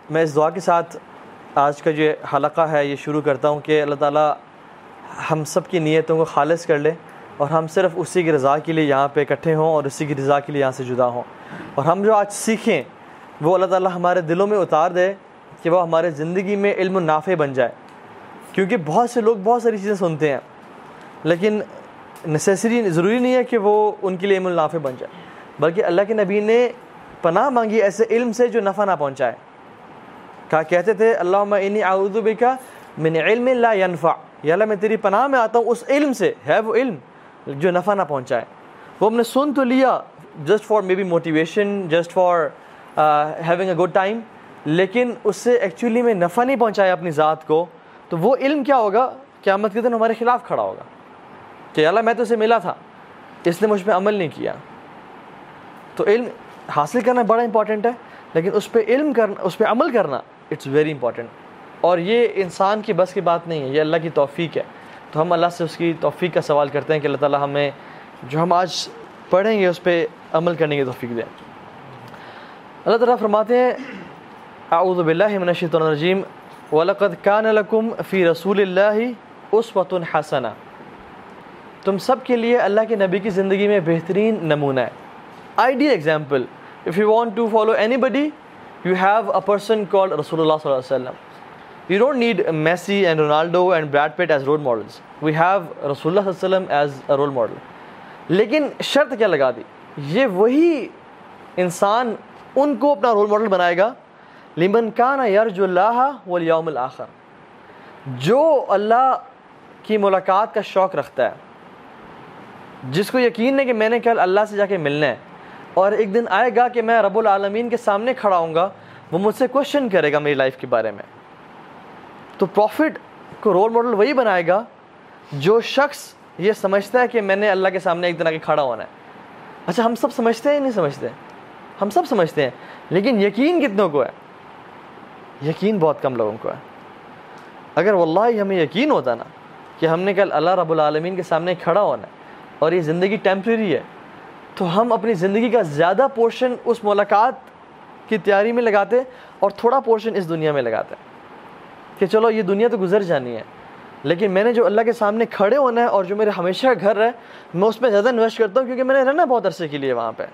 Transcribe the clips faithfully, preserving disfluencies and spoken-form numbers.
میں اس دعا کے ساتھ آج کا جو حلقہ ہے یہ شروع کرتا ہوں کہ اللہ تعالیٰ ہم سب کی نیتوں کو خالص کر لے اور ہم صرف اسی کی رضا کے لیے یہاں پہ اکٹھے ہوں اور اسی کی رضا کے لیے یہاں سے جدا ہوں، اور ہم جو آج سیکھیں وہ اللہ تعالیٰ ہمارے دلوں میں اتار دے کہ وہ ہمارے زندگی میں علم نافع بن جائے. کیونکہ بہت سے لوگ بہت ساری چیزیں سنتے ہیں لیکن نیسیسری ضروری نہیں ہے کہ وہ ان کے لیے علم نافع بن جائے، بلکہ اللہ کے نبی نے پناہ مانگی ایسے علم سے جو نفع نہ پہنچائے. کہا کہتے تھے اللہم انی اعوذ بک من علم لا ینفع، یا اللہ میں تیری پناہ میں آتا ہوں اس علم سے، ہے وہ علم جو نفع نہ پہنچائے. وہ ہم نے سن تو لیا just for maybe motivation, just for having a good time, لیکن اس سے ایکچولی میں نفع نہیں پہنچایا اپنی ذات کو، تو وہ علم کیا ہوگا؟ قیامت کے دن ہمارے خلاف کھڑا ہوگا کہ اللہ میں تو اسے ملا تھا، اس نے مجھ پہ عمل نہیں کیا. تو علم حاصل کرنا بڑا امپورٹنٹ ہے، لیکن اس پہ علم کرنا، اس پہ عمل کرنا اٹس ویری امپورٹنٹ. اور یہ انسان کی بس کی بات نہیں ہے، یہ اللہ کی توفیق ہے. تو ہم اللہ سے اس کی توفیق کا سوال کرتے ہیں کہ اللہ تعالیٰ ہمیں جو ہم آج پڑھیں گے اس پہ عمل کرنے کی توفیق دیں. اللہ تعالیٰ فرماتے ہیں اعوذ باللہ من الشیطان الرجیم وَلَقَدْ كَانَ لَكُمْ فِي رَسُولِ اللَّهِ أُسْوَةٌ حَسَنَةٌ، تم سب کے لیے اللہ کے نبی کی زندگی میں بہترین نمونہ ہے، ideal example. If you want to follow anybody, you have a person called Rasulullah sallallahu alaihi wasallam. You don't need Messi and Ronaldo and Brad Pitt as role models. We have Rasulullah sallallahu alaihi wasallam as a role model. لیکن شرط کیا لگا دی؟ یہ وہی انسان ان کو اپنا role model بنائے گا لمن کان یرجو اللہ والیوم الآخر، جو اللہ کی ملاقات کا شوق رکھتا ہے، جس کو یقین ہے کہ میں نے کل اللہ سے جا کے ملنا ہے اور ایک دن آئے گا کہ میں رب العالمین کے سامنے کھڑا ہوں گا، وہ مجھ سے کوشچن کرے گا میری لائف کے بارے میں. تو پروفٹ کو رول ماڈل وہی بنائے گا جو شخص یہ سمجھتا ہے کہ میں نے اللہ کے سامنے ایک دن آ کے کھڑا ہونا ہے. اچھا ہم سب سمجھتے ہیں نہیں سمجھتے؟ ہم سب سمجھتے ہیں، لیکن یقین کتنوں کو ہے؟ یقین بہت کم لوگوں کو ہے. اگر واللہ ہمیں یقین ہوتا نا کہ ہم نے کل اللہ رب العالمین کے سامنے کھڑا ہونا ہے اور یہ زندگی ٹیمپریری ہے، تو ہم اپنی زندگی کا زیادہ پورشن اس ملاقات کی تیاری میں لگاتے اور تھوڑا پورشن اس دنیا میں لگاتے کہ چلو یہ دنیا تو گزر جانی ہے، لیکن میں نے جو اللہ کے سامنے کھڑے ہونا ہے اور جو میرے ہمیشہ کا گھر ہے میں اس میں زیادہ انویسٹ کرتا ہوں، کیونکہ میں نے رہنا بہت عرصے کے لیے وہاں پہ.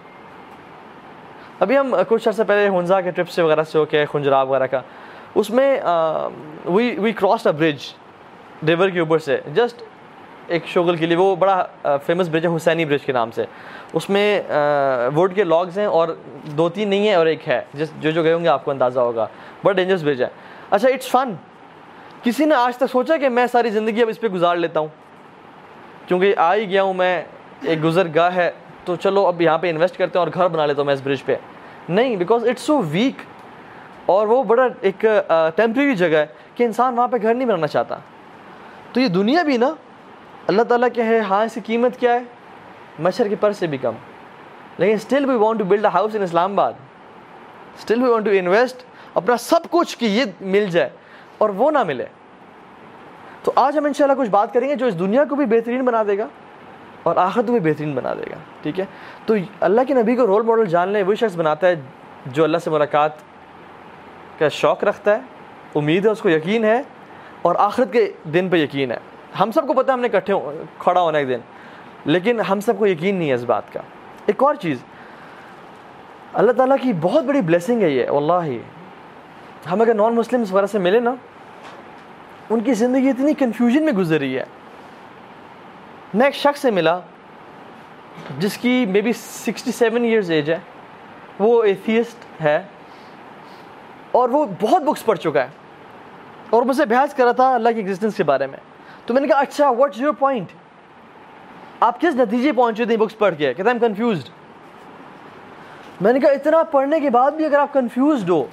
ابھی ہم کچھ عرصے پہلے ہنزا کے ٹرپ سے وغیرہ سے ہو کے خنجراب وغیرہ کا، اس میں وی وی کراس اے برج ریور کے اوپر سے جسٹ ایک شغل کے لیے. وہ بڑا فیمس برج ہے حسینی برج کے نام سے، اس میں ووڈ کے لاگز ہیں اور دو تین نہیں ہیں اور ایک ہے، جس جو جو گئے ہوں گے آپ کو اندازہ ہوگا. بڑا ڈینجرس برج ہے. اچھا اٹس فن. کسی نے آج تک سوچا کہ میں ساری زندگی اب اس پہ گزار لیتا ہوں کیونکہ آ ہی گیا ہوں میں، ایک گزر گاہ ہے تو چلو اب یہاں پہ انویسٹ کرتے ہیں اور گھر بنا لیتا ہوں میں اس برج پہ؟ نہیں، بیکاز اٹس سو ویک، اور وہ بڑا ایک ٹیمپریری جگہ ہے کہ انسان وہاں پہ گھر نہیں بنانا چاہتا. تو یہ دنیا بھی نا اللہ تعالیٰ کے ہے، ہاں اس کی قیمت کیا ہے؟ مچھر کے پر سے بھی کم، لیکن still we want to build a house in Islamabad, still we want to invest اپنا سب کچھ کہ یہ مل جائے اور وہ نہ ملے. تو آج ہم انشاءاللہ کچھ بات کریں گے جو اس دنیا کو بھی بہترین بنا دے گا اور آخرت کو بھی بہترین بنا دے گا. ٹھیک ہے، تو اللہ کے نبی کو رول ماڈل جان لیں. وہی شخص بناتا ہے جو اللہ سے ملاقات کا شوق رکھتا ہے، امید ہے، اس کو یقین ہے اور آخرت کے دن پہ یقین ہے. ہم سب کو پتہ ہے ہم نے اکٹھے کھڑا ہونا ایک دن، لیکن ہم سب کو یقین نہیں ہے اس بات کا. ایک اور چیز، اللہ تعالیٰ کی بہت بڑی بلیسنگ ہے یہ واللہ. ہم اگر نان مسلمس وغیرہ سے ملے نا، ان کی زندگی اتنی کنفیوژن میں گزر رہی ہے. میں ایک شخص سے ملا جس کی maybe sixty seven years age ہے، وہ ایتھیسٹ ہے اور وہ بہت بکس پڑھ چکا ہے اور مجھ سے بحث کر رہا تھا اللہ کی ایگزسٹنس کے بارے میں. تو میں نے کہا اچھا واٹس یور پوائنٹ، آپ کس نتیجے پہنچے تھے بکس پڑھ کے؟ کہتا ہے ایم کنفیوزڈ. میں نے کہا اتنا پڑھنے کے بعد بھی اگر آپ کنفیوزڈ ہو،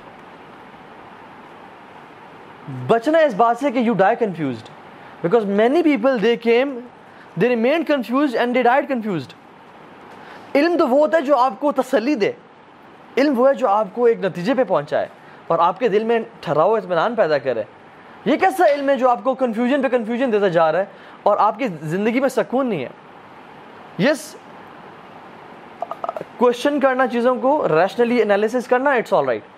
بچنا اس بات سے کہ you die confused, because many people they came they remained confused and they died confused. علم تو وہ ہوتا ہے جو آپ کو تسلی دے، علم وہ ہے جو آپ کو ایک نتیجے پہ پہنچائے اور آپ کے دل میں ٹھہراؤ اطمینان پیدا کرے. یہ کیسا علم ہے جو آپ کو کنفیوژن پہ کنفیوژن دیتا جا رہا ہے اور آپ کی زندگی میں سکون نہیں ہے؟ یس، کوشچن کرنا، چیزوں کو ریشنلی انالیسس کرنا، اٹس آل رائٹ،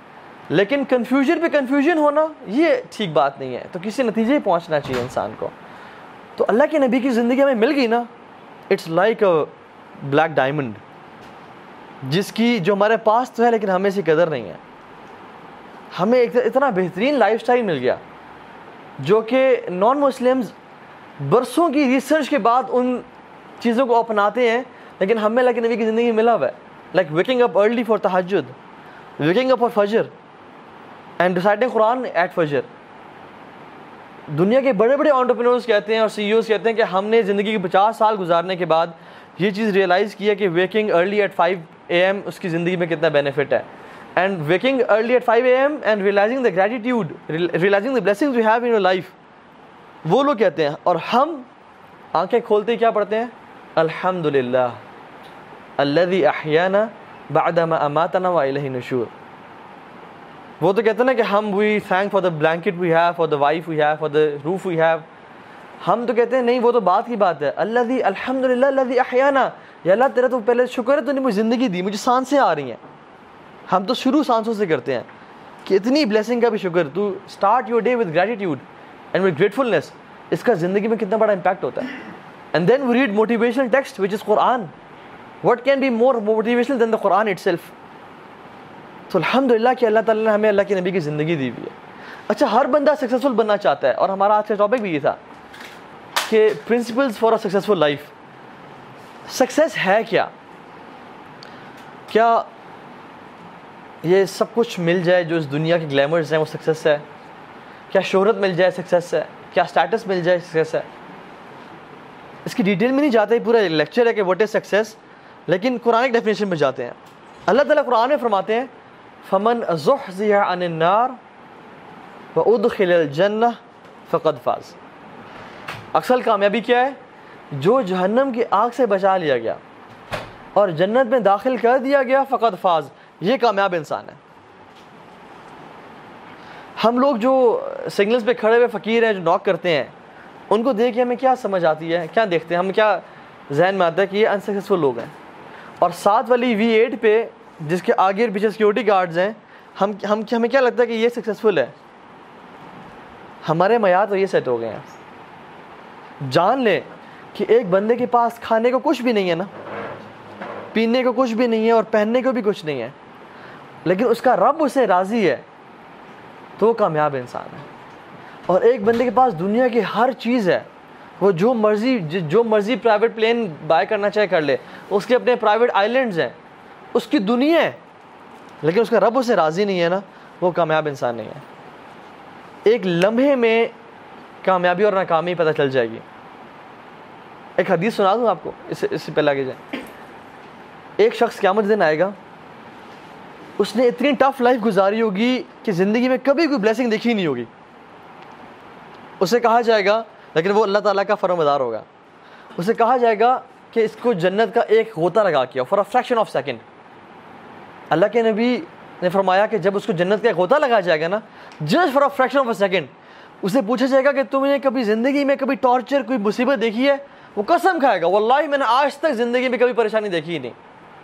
لیکن کنفیوژن پہ کنفیوژن ہونا یہ ٹھیک بات نہیں ہے. تو کسی نتیجے پہ پہنچنا چاہیے انسان کو. تو اللہ کے نبی کی زندگی ہمیں مل گئی نا, it's like a black diamond, جس کی جو ہمارے پاس تو ہے لیکن ہمیں اس کی قدر نہیں ہے. ہمیں ایک اتنا بہترین لائف سٹائل مل گیا جو کہ نان مسلمز برسوں کی ریسرچ کے بعد ان چیزوں کو اپناتے ہیں, لیکن ہمیں اللہ کے نبی کی زندگی ملا ہوا ہے. Like waking up early for تہجد, ویکنگ اپ فار فجر اینڈ ریسائٹنگ قرآن ایٹ فجر. دنیا کے بڑے بڑے انٹرپرینورز کہتے ہیں اور سی ای اوز کہتے ہیں کہ ہم نے زندگی کے پچاس سال گزارنے کے بعد یہ چیز ریئلائز کیا کہ waking early at five A M اس کی زندگی میں کتنا بینیفٹ ہے. And waking early at five A M and realizing the gratitude, realizing the blessings we have in your life, وہ لوگ کہتے ہیں. اور ہم آنکھیں کھولتے ہی کیا پڑھتے ہیں؟ الحمد للہ الذی احیانا بعد ما اماتنا والیہ النشور. وہ تو کہتے ہیں نا کہ ہم we thank for the blanket we have, for the wife we have, for the roof we have. ہم تو کہتے ہیں نہیں, وہ تو بات کی بات ہے. الذی الحمد للہ الذی احیانا, یا اللہ تیرا تو پہلے شکر ہے تو نے مجھے زندگی دی, مجھے سانسیں آ رہی ہیں. ہم تو شروع سانسوں سے کرتے ہیں کہ اتنی بلیسنگ کا بھی شکر. تو start your day with gratitude and with gratefulness. اس کا زندگی میں کتنا بڑا امپیکٹ ہوتا ہے. And then we read motivational text which is Quran. What can be more motivational than the Quran itself. تو الحمد للہ کہ اللہ تعالیٰ نے ہمیں اللہ کے نبی کی زندگی دی ہوئی ہے. اچھا, ہر بندہ سکسیزفل بننا چاہتا ہے, اور ہمارا آج کا ٹاپک بھی یہ تھا کہ principles for a successful life. Success ہے کیا؟ کیا یہ سب کچھ مل جائے جو اس دنیا کے گلیمرز ہیں وہ سکسیس ہے؟ کیا شہرت مل جائے سکسیس ہے؟ کیا اسٹیٹس مل جائے سکسیس ہے؟ اس کی ڈیٹیل میں نہیں جاتے, پورا لیکچر ہے کہ واٹ از سکسیس, لیکن قرآن کی ڈیفینیشن میں جاتے ہیں. اللہ تعالیٰ قرآن میں فرماتے ہیں فمن زحزح عن النار وادخل الجنہ فقد فاز. اصل کامیابی کیا ہے؟ جو جہنم کی آگ سے بچا لیا گیا اور جنت میں داخل کر دیا گیا, فقد فاز, یہ کامیاب انسان ہے. ہم لوگ جو سگنلز پہ کھڑے ہوئے فقیر ہیں جو ناک کرتے ہیں, ان کو دیکھ کے ہمیں کیا سمجھ آتی ہے, کیا دیکھتے ہیں ہم, کیا ذہن میں آتا ہے کہ یہ انسکسیسفل لوگ ہیں. اور ساتھ والی وی ایٹ پہ جس کے آگے اور پیچھے سیکورٹی گارڈز ہیں, ہم ہم ہمیں کیا لگتا ہے کہ یہ سکسیزفل ہے. ہمارے معیار تو یہ سیٹ ہو گئے ہیں. جان لیں کہ ایک بندے کے پاس کھانے کو کچھ بھی نہیں ہے نا, پینے کو کچھ بھی نہیں ہے, اور پہننے کو بھی کچھ نہیں ہے, لیکن اس کا رب اسے راضی ہے, تو وہ کامیاب انسان ہے. اور ایک بندے کے پاس دنیا کی ہر چیز ہے, وہ جو مرضی جو مرضی پرائیویٹ پلین بائی کرنا چاہے کر لے, اس کے اپنے پرائیویٹ آئیلینڈز ہیں, اس کی دنیا ہے, لیکن اس کا رب اسے راضی نہیں ہے نا, وہ کامیاب انسان نہیں ہے. ایک لمحے میں کامیابی اور ناکامی پتہ چل جائے گی. ایک حدیث سنا دوں آپ کو, اس اس سے پہلے آگے جائیں. ایک شخص قیامت دن آئے گا, اس نے اتنی ٹف لائف گزاری ہوگی کہ زندگی میں کبھی کوئی بلیسنگ دیکھی نہیں ہوگی. اسے کہا جائے گا, لیکن وہ اللہ تعالیٰ کا فرمانبردار ہوگا, اسے کہا جائے گا کہ اس کو جنت کا ایک غوطہ لگا کیا for a fraction of second. اللہ کے نبی نے فرمایا کہ جب اس کو جنت کا ایک غوطہ لگا جائے گا نا, just for a fraction of a second, اسے پوچھا جائے گا کہ تم نے کبھی زندگی میں کبھی ٹارچر, کوئی مصیبت دیکھی ہے؟ وہ قسم کھائے گا, واللہ میں نے آج تک زندگی میں کبھی پریشانی دیکھی ہی نہیں.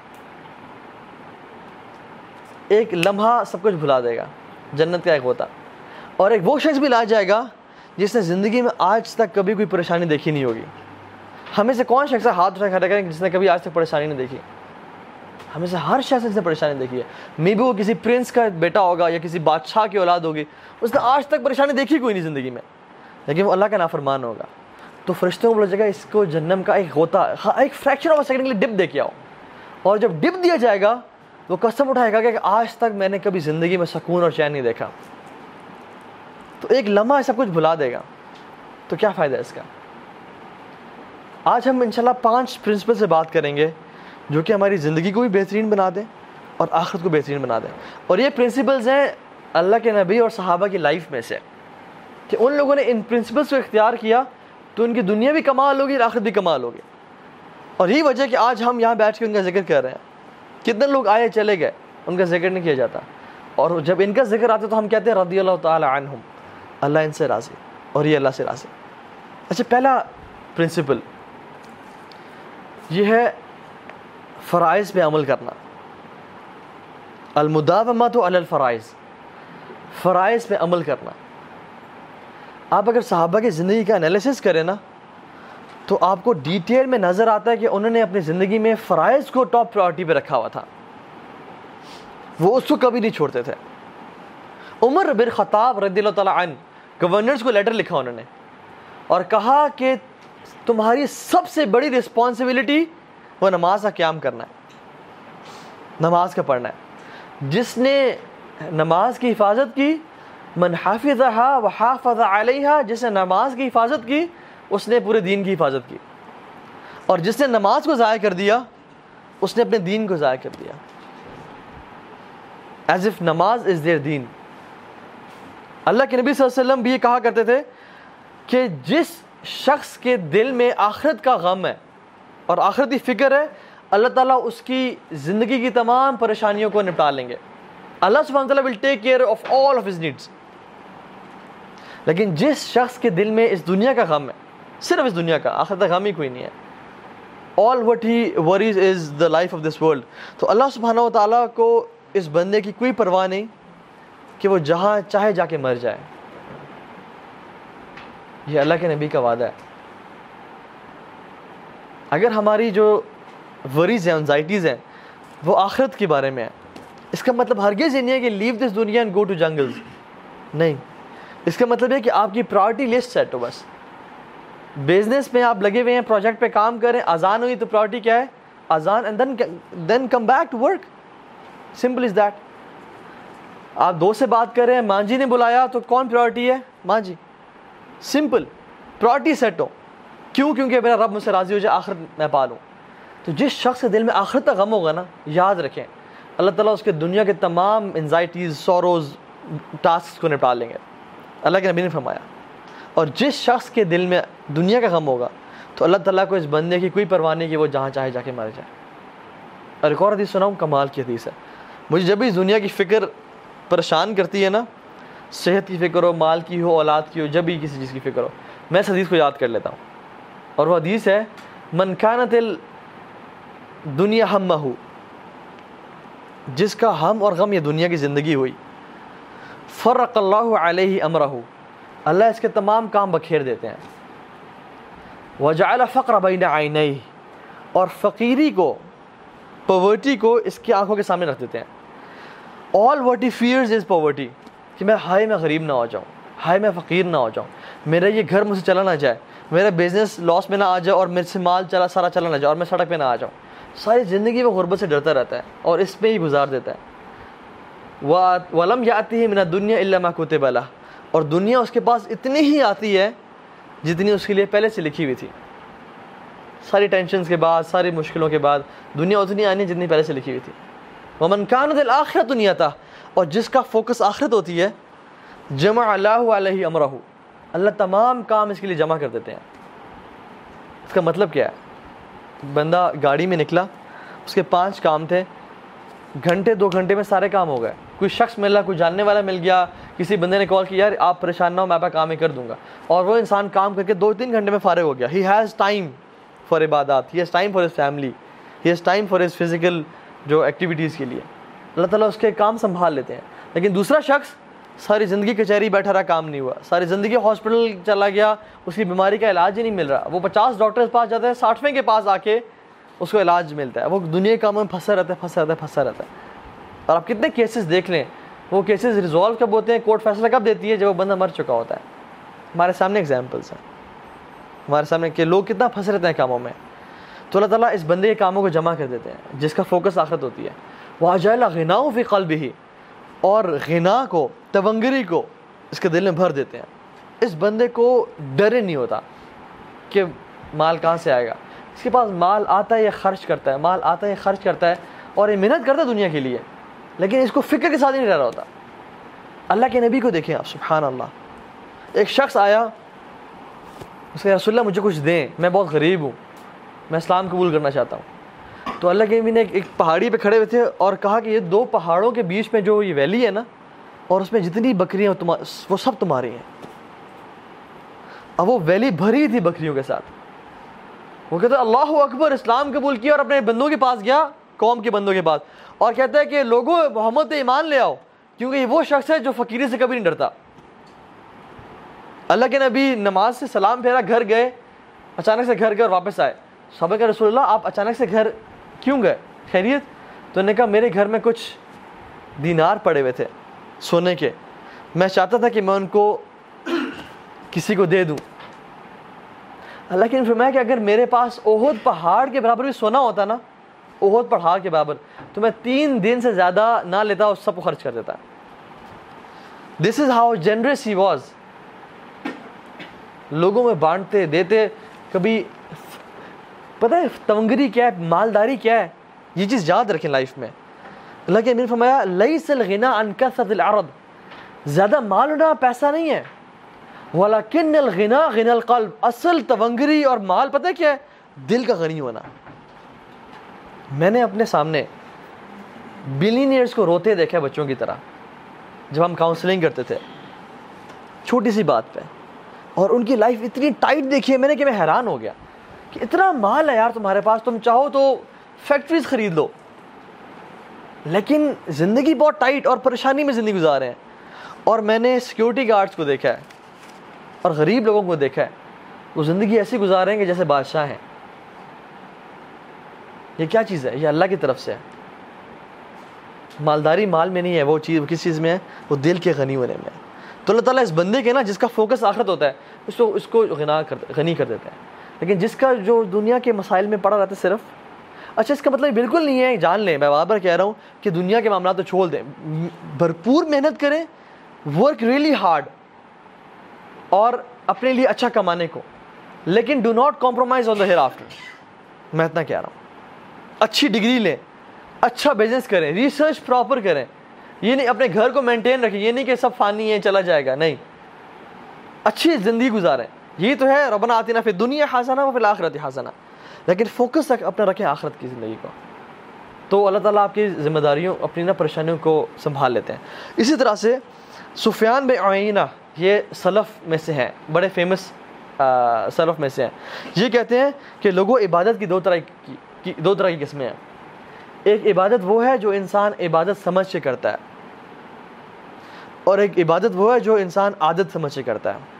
ایک لمحہ سب کچھ بھلا دے گا, جنت کا ایک غوطہ. اور ایک وہ شخص بھی لا جائے گا جس نے زندگی میں آج تک کبھی کوئی پریشانی دیکھی نہیں ہوگی. ہمیں سے کون شخص ہے ہاتھ اٹھا کھڑا کریں جس نے کبھی آج تک پریشانی نہیں دیکھی؟ ہمیں سے ہر شخص جس نے پریشانی دیکھی ہے. مے بی وہ کسی پرنس کا بیٹا ہوگا یا کسی بادشاہ کی اولاد ہوگی, اس نے آج تک پریشانی دیکھی کوئی نہیں زندگی میں, لیکن وہ اللہ کا نافرمان ہوگا. تو فرشتوں کو بولا جائے گا اس کو جہنم کا ایک غوطہ, ایک فریکشن آف سیکنڈ کے لیے ڈپ دے کے آؤ. اور جب ڈپ دیا جائے گا وہ قسم اٹھائے گا کہ آج تک میں نے کبھی زندگی میں سکون اور چین نہیں دیکھا. تو ایک لمحہ سب کچھ بھلا دے گا, تو کیا فائدہ ہے اس کا؟ آج ہم انشاءاللہ پانچ پرنسپل سے بات کریں گے جو کہ ہماری زندگی کو بھی بہترین بنا دیں اور آخرت کو بہترین بنا دیں. اور یہ پرنسپلز ہیں اللہ کے نبی اور صحابہ کی لائف میں سے, کہ ان لوگوں نے ان پرنسپلز کو اختیار کیا تو ان کی دنیا بھی کمال ہوگی اور آخرت بھی کمال ہوگی. اور یہی وجہ کہ آج ہم یہاں بیٹھ کے ان کا ذکر کر رہے ہیں. کتنے لوگ آئے چلے گئے, ان کا ذکر نہیں کیا جاتا, اور جب ان کا ذکر آتا تو ہم کہتے ہیں رضی اللہ تعالی عنہم, اللہ ان سے راضی اور یہ اللہ سے راضی. اچھا, پہلا پرنسپل یہ ہے فرائض پہ عمل کرنا, المداومۃ علی الفرائض. فرائض پہ عمل کرنا. آپ اگر صحابہ کی زندگی کا انالیسس کریں نا تو آپ کو ڈیٹیل میں نظر آتا ہے کہ انہوں نے اپنی زندگی میں فرائض کو ٹاپ پرائورٹی پہ رکھا ہوا تھا, وہ اس کو کبھی نہیں چھوڑتے تھے. عمر بن خطاب رضی اللہ تعالیٰ عنہ گورنرز کو لیٹر لکھا انہوں نے اور کہا کہ تمہاری سب سے بڑی رسپانسبلٹی وہ نماز کا قیام کرنا ہے, نماز کا پڑھنا ہے. جس نے نماز کی حفاظت کی, من حافظھا وحافظ علیہا, جس نے نماز کی حفاظت کی اس نے پورے دین کی حفاظت کی, اور جس نے نماز کو ضائع کر دیا اس نے اپنے دین کو ضائع کر دیا. ایز اف نماز از دیئر دین. اللہ کے نبی صلی اللہ علیہ وسلم بھی یہ کہا کرتے تھے کہ جس شخص کے دل میں آخرت کا غم ہے اور آخرت کی فکر ہے, اللہ تعالیٰ اس کی زندگی کی تمام پریشانیوں کو نپٹا لیں گے. اللہ سبحانہ تعالیٰ will take care of all of his needs. لیکن جس شخص کے دل میں اس دنیا کا غم ہے, صرف اس دنیا کا, آخرت کا غم ہی کوئی نہیں ہے, all what he worries is the life of this world, تو اللہ سبحانہ و تعالیٰ کو اس بندے کی کوئی پرواہ نہیں کہ وہ جہاں چاہے جا کے مر جائے. یہ اللہ کے نبی کا وعدہ ہے. اگر ہماری جو وریز ہیں, انزائٹیز ہیں, وہ آخرت کے بارے میں ہیں, اس کا مطلب ہرگز یہ نہیں ہے کہ لیو دس دنیا اینڈ گو ٹو جنگلز. نہیں, اس کا مطلب ہے کہ آپ کی پرائورٹی لسٹ سیٹ ہو. بس بزنس میں آپ لگے ہوئے ہیں, پروجیکٹ پہ کام کریں, اذان ہوئی تو پرائورٹی کیا ہے؟ اذان, and then then come back to work. Simple is that. آپ دو سے بات کر رہے ہیں, ماں جی نے بلایا تو کون پرائورٹی ہے؟ ماں جی. سمپل, پرائورٹی سیٹ ہو. کیوں؟ کیونکہ میرا رب مجھ سے راضی ہو جائے, آخرت میں پالوں. تو جس شخص کے دل میں آخرت کا غم ہوگا نا, یاد رکھیں اللہ تعالیٰ اس کے دنیا کے تمام انزائٹیز, سوروز, ٹاسک کو نپٹا لیں گے. اللہ کے نبی نے فرمایا. اور جس شخص کے دل میں دنیا کا غم ہوگا تو اللہ تعالیٰ کو اس بندے کی کوئی پرواہ نہیں کہ وہ جہاں چاہے جا کے مر جائے. اور ایک اور حدیث سناؤں, کمال کی حدیث ہے. مجھے جب بھی دنیا کی فکر پریشان کرتی ہے نا, صحت کی فکر ہو, مال کی ہو, اولاد کی ہو, جب بھی کسی چیز کی فکر ہو, میں اس حدیث کو یاد کر لیتا ہوں. اور وہ حدیث ہے, من کانت الدنیا ہمہ, جس کا ہم اور غم یہ دنیا کی زندگی ہوئی, فرق اللہ علیہ امرہ, اللہ اس کے تمام کام بکھیر دیتے ہیں. وجعل فقر بین عینیہ, اور فقیری کو, پاورٹی کو اس کی آنکھوں کے سامنے رکھ دیتے ہیں. all what he fears is poverty, کہ میں ہائے میں غریب نہ ہو جاؤں, ہائے میں فقیر نہ ہو جاؤں, میرا یہ گھر مجھ سے چلا نہ جائے, میرا بزنس لاس میں نہ آ جائے اور میرے سے مال چلا سارا چلا نہ جائے اور میں سڑک پہ نہ آ جاؤں. ساری زندگی وہ غربت سے ڈرتا رہتا ہے اور اس پہ ہی گزار دیتا ہے. وَلَمْ يَأْتِهِ مِنَ الدُّنْيَا إِلَّا مَا كُتِبَ لَهُ, اور دنیا اس کے پاس اتنی ہی آتی ہے جتنی اس کے لیے پہلے سے لکھی ہوئی تھی. ساری ٹینشنز کے بعد, ساری مشکلوں کے بعد دنیا اتنی آنی ہے جتنی پہلے سے لکھی ہوئی تھی. وَمَنْ كَانَتِ الْآخِرَةُ نِيَتَهُ, اور جس کا فوکس آخرت ہوتی ہے, جمع اللہ علیہ امرہ, اللہ تمام کام اس کے لیے جمع کر دیتے ہیں. اس کا مطلب کیا ہے؟ بندہ گاڑی میں نکلا, اس کے پانچ کام تھے, گھنٹے دو گھنٹے میں سارے کام ہو گئے. کوئی شخص ملا, کوئی جاننے والا مل گیا, کسی بندے نے کال کیا, یار آپ پریشان نہ ہو, میں آپ کا کام ہی کر دوں گا, اور وہ انسان کام کر کے دو تین گھنٹے میں فارغ ہو گیا. ہی ہیز ٹائم فار عبادات, he has time for his family, he has time for his physical جو ایکٹیویٹیز کے لیے. اللہ تعالیٰ اس کے کام سنبھال لیتے ہیں. لیکن دوسرا شخص ساری زندگی کچہری بیٹھا رہا, کام نہیں ہوا, ساری زندگی ہاسپٹل چلا گیا, اس کی بیماری کا علاج ہی نہیں مل رہا. وہ پچاس ڈاکٹر کے پاس جاتا ہے, ساٹھویں کے پاس آ کے اس کو علاج ملتا ہے. وہ دنیا کے کاموں میں پھنسا رہتا ہے پھنسا رہتا ہے پھنسا رہتا ہے. اور آپ کتنے کیسز دیکھ لیں, وہ کیسز ریزالو کب ہوتے ہیں, کورٹ فیصلہ کب دیتی ہے, جب وہ بندہ مر چکا ہوتا ہے. ہمارے سامنے ایگزامپلس ہیں, ہمارے سامنے کہ لوگ کتنا پھنسے رہتے ہیں کاموں میں. تو اللہ تعالیٰ اس بندے کے کاموں کو جمع کر دیتے ہیں جس کا فوکس آخرت ہوتی ہے. وَجَعَلَ غِنَاهُ فِي قَلْبِهِ, اور غنا کو, تونگری کو اس کے دل میں بھر دیتے ہیں. اس بندے کو ڈر ہی نہیں ہوتا کہ مال کہاں سے آئے گا. اس کے پاس مال آتا ہے, یہ خرچ کرتا ہے, مال آتا ہے, یہ خرچ کرتا ہے, اور یہ محنت کرتا ہے دنیا کے لیے, لیکن اس کو فکر کے ساتھ ہی نہیں رہ رہا ہوتا. اللہ کے نبی کو دیکھیں آپ, سبحان اللہ. ایک شخص آیا, اس نے رسول اللہ مجھے کچھ دیں, میں بہت غریب ہوں, میں اسلام قبول کرنا چاہتا ہوں. تو اللہ کے نبی نے ایک پہاڑی پہ کھڑے ہوئے تھے اور کہا کہ یہ دو پہاڑوں کے بیچ میں جو یہ ویلی ہے نا, اور اس میں جتنی بکریاں وہ سب تمہاری ہیں. اب وہ ویلی بھری تھی بکریوں کے ساتھ. وہ کہتے ہیں اللہ اکبر, اسلام قبول کیا اور اپنے بندوں کے پاس گیا, قوم کے بندوں کے پاس, اور کہتا ہے کہ لوگوں محمد پہ ایمان لے آؤ, کیونکہ یہ وہ شخص ہے جو فقیری سے کبھی نہیں ڈرتا. اللہ کے نبی نماز سے سلام پھیرا, گھر گئے, اچانک سے گھر گئے اور واپس آئے. صحابہ کہ رسول اللہ آپ اچانک سے گھر کیوں گئے, خیریت؟ تو انہوں نے کہا میرے گھر میں کچھ دینار پڑے ہوئے تھے سونے کے, میں چاہتا تھا کہ میں ان کو کسی کو دے دوں. اللہ کے نے فرمایا کہ اگر میرے پاس احد پہاڑ کے برابر بھی سونا ہوتا نا, احد پہاڑ کے برابر, تو میں تین دن سے زیادہ نہ لیتا اور سب کو خرچ کر دیتا. This is how generous he was. لوگوں میں بانٹتے دیتے. کبھی پتہ ہے تونگری کیا ہے, مالداری کیا ہے, یہ چیز یاد رکھیں لائف میں. اللہ کے امیر فرمایا لیس الغنى عن کثرة العرض, زیادہ مال ہونا پیسہ نہیں ہے, ولکن الغنى غنى القلب. اصل تونگری اور مال پتہ ہے کیا ہے, دل کا غنی ہونا. میں نے اپنے سامنے بلینئرز کو روتے دیکھا ہے بچوں کی طرح, جب ہم کاؤنسلنگ کرتے تھے چھوٹی سی بات پہ, اور ان کی لائف اتنی ٹائٹ دیکھی ہے میں نے کہ میں حیران ہو گیا کہ اتنا مال ہے یار تمہارے پاس, تم چاہو تو فیکٹریز خرید لو, لیکن زندگی بہت ٹائٹ اور پریشانی میں زندگی گزار رہے ہیں. اور میں نے سیکیورٹی گارڈز کو دیکھا ہے اور غریب لوگوں کو دیکھا ہے, وہ زندگی ایسی گزار رہے ہیں کہ جیسے بادشاہ ہیں. یہ کیا چیز ہے؟ یہ اللہ کی طرف سے ہے. مالداری مال میں نہیں ہے, وہ چیز کس چیز میں ہے؟ وہ دل کے غنی ہونے میں ہے. تو اللہ تعالیٰ اس بندے کے نا جس کا فوکس آخرت ہوتا ہے اس کو اس کو غنا کر غنی کر دیتا ہے. لیکن جس کا جو دنیا کے مسائل میں پڑا رہتا ہے صرف, اچھا اس کا مطلب بالکل نہیں ہے, جان لیں میں بار بار کہہ رہا ہوں کہ دنیا کے معاملات تو چھوڑ دیں, بھرپور محنت کریں, ورک ریئلی ہارڈ, اور اپنے لیے اچھا کمانے کو, لیکن do not compromise on the hereafter. میں اتنا کہہ رہا ہوں. اچھی ڈگری لیں, اچھا بزنس کریں, ریسرچ پراپر کریں. یہ نہیں اپنے گھر کو مینٹین رکھیں, یہ نہیں کہ سب فانی ہے چلا جائے گا, نہیں, اچھی زندگی گزاریں. یہ تو ہے ربنا آتنا فی الدنیا حسنہ وفی الآخرۃ حسنہ, لیکن فوکس اپنا رکھیں آخرت کی زندگی کو, تو اللہ تعالیٰ آپ کی ذمہ داریوں اپنی نا پریشانیوں کو سنبھال لیتے ہیں. اسی طرح سے سفیان بن عیینہ, یہ سلف میں سے ہیں, بڑے فیمس سلف میں سے ہیں. یہ کہتے ہیں کہ لوگوں عبادت کی دو طرح کی دو طرح کی قسمیں ہیں. ایک عبادت وہ ہے جو انسان عبادت سمجھ کے کرتا ہے, اور ایک عبادت وہ ہے جو انسان عادت سمجھ کے کرتا ہے.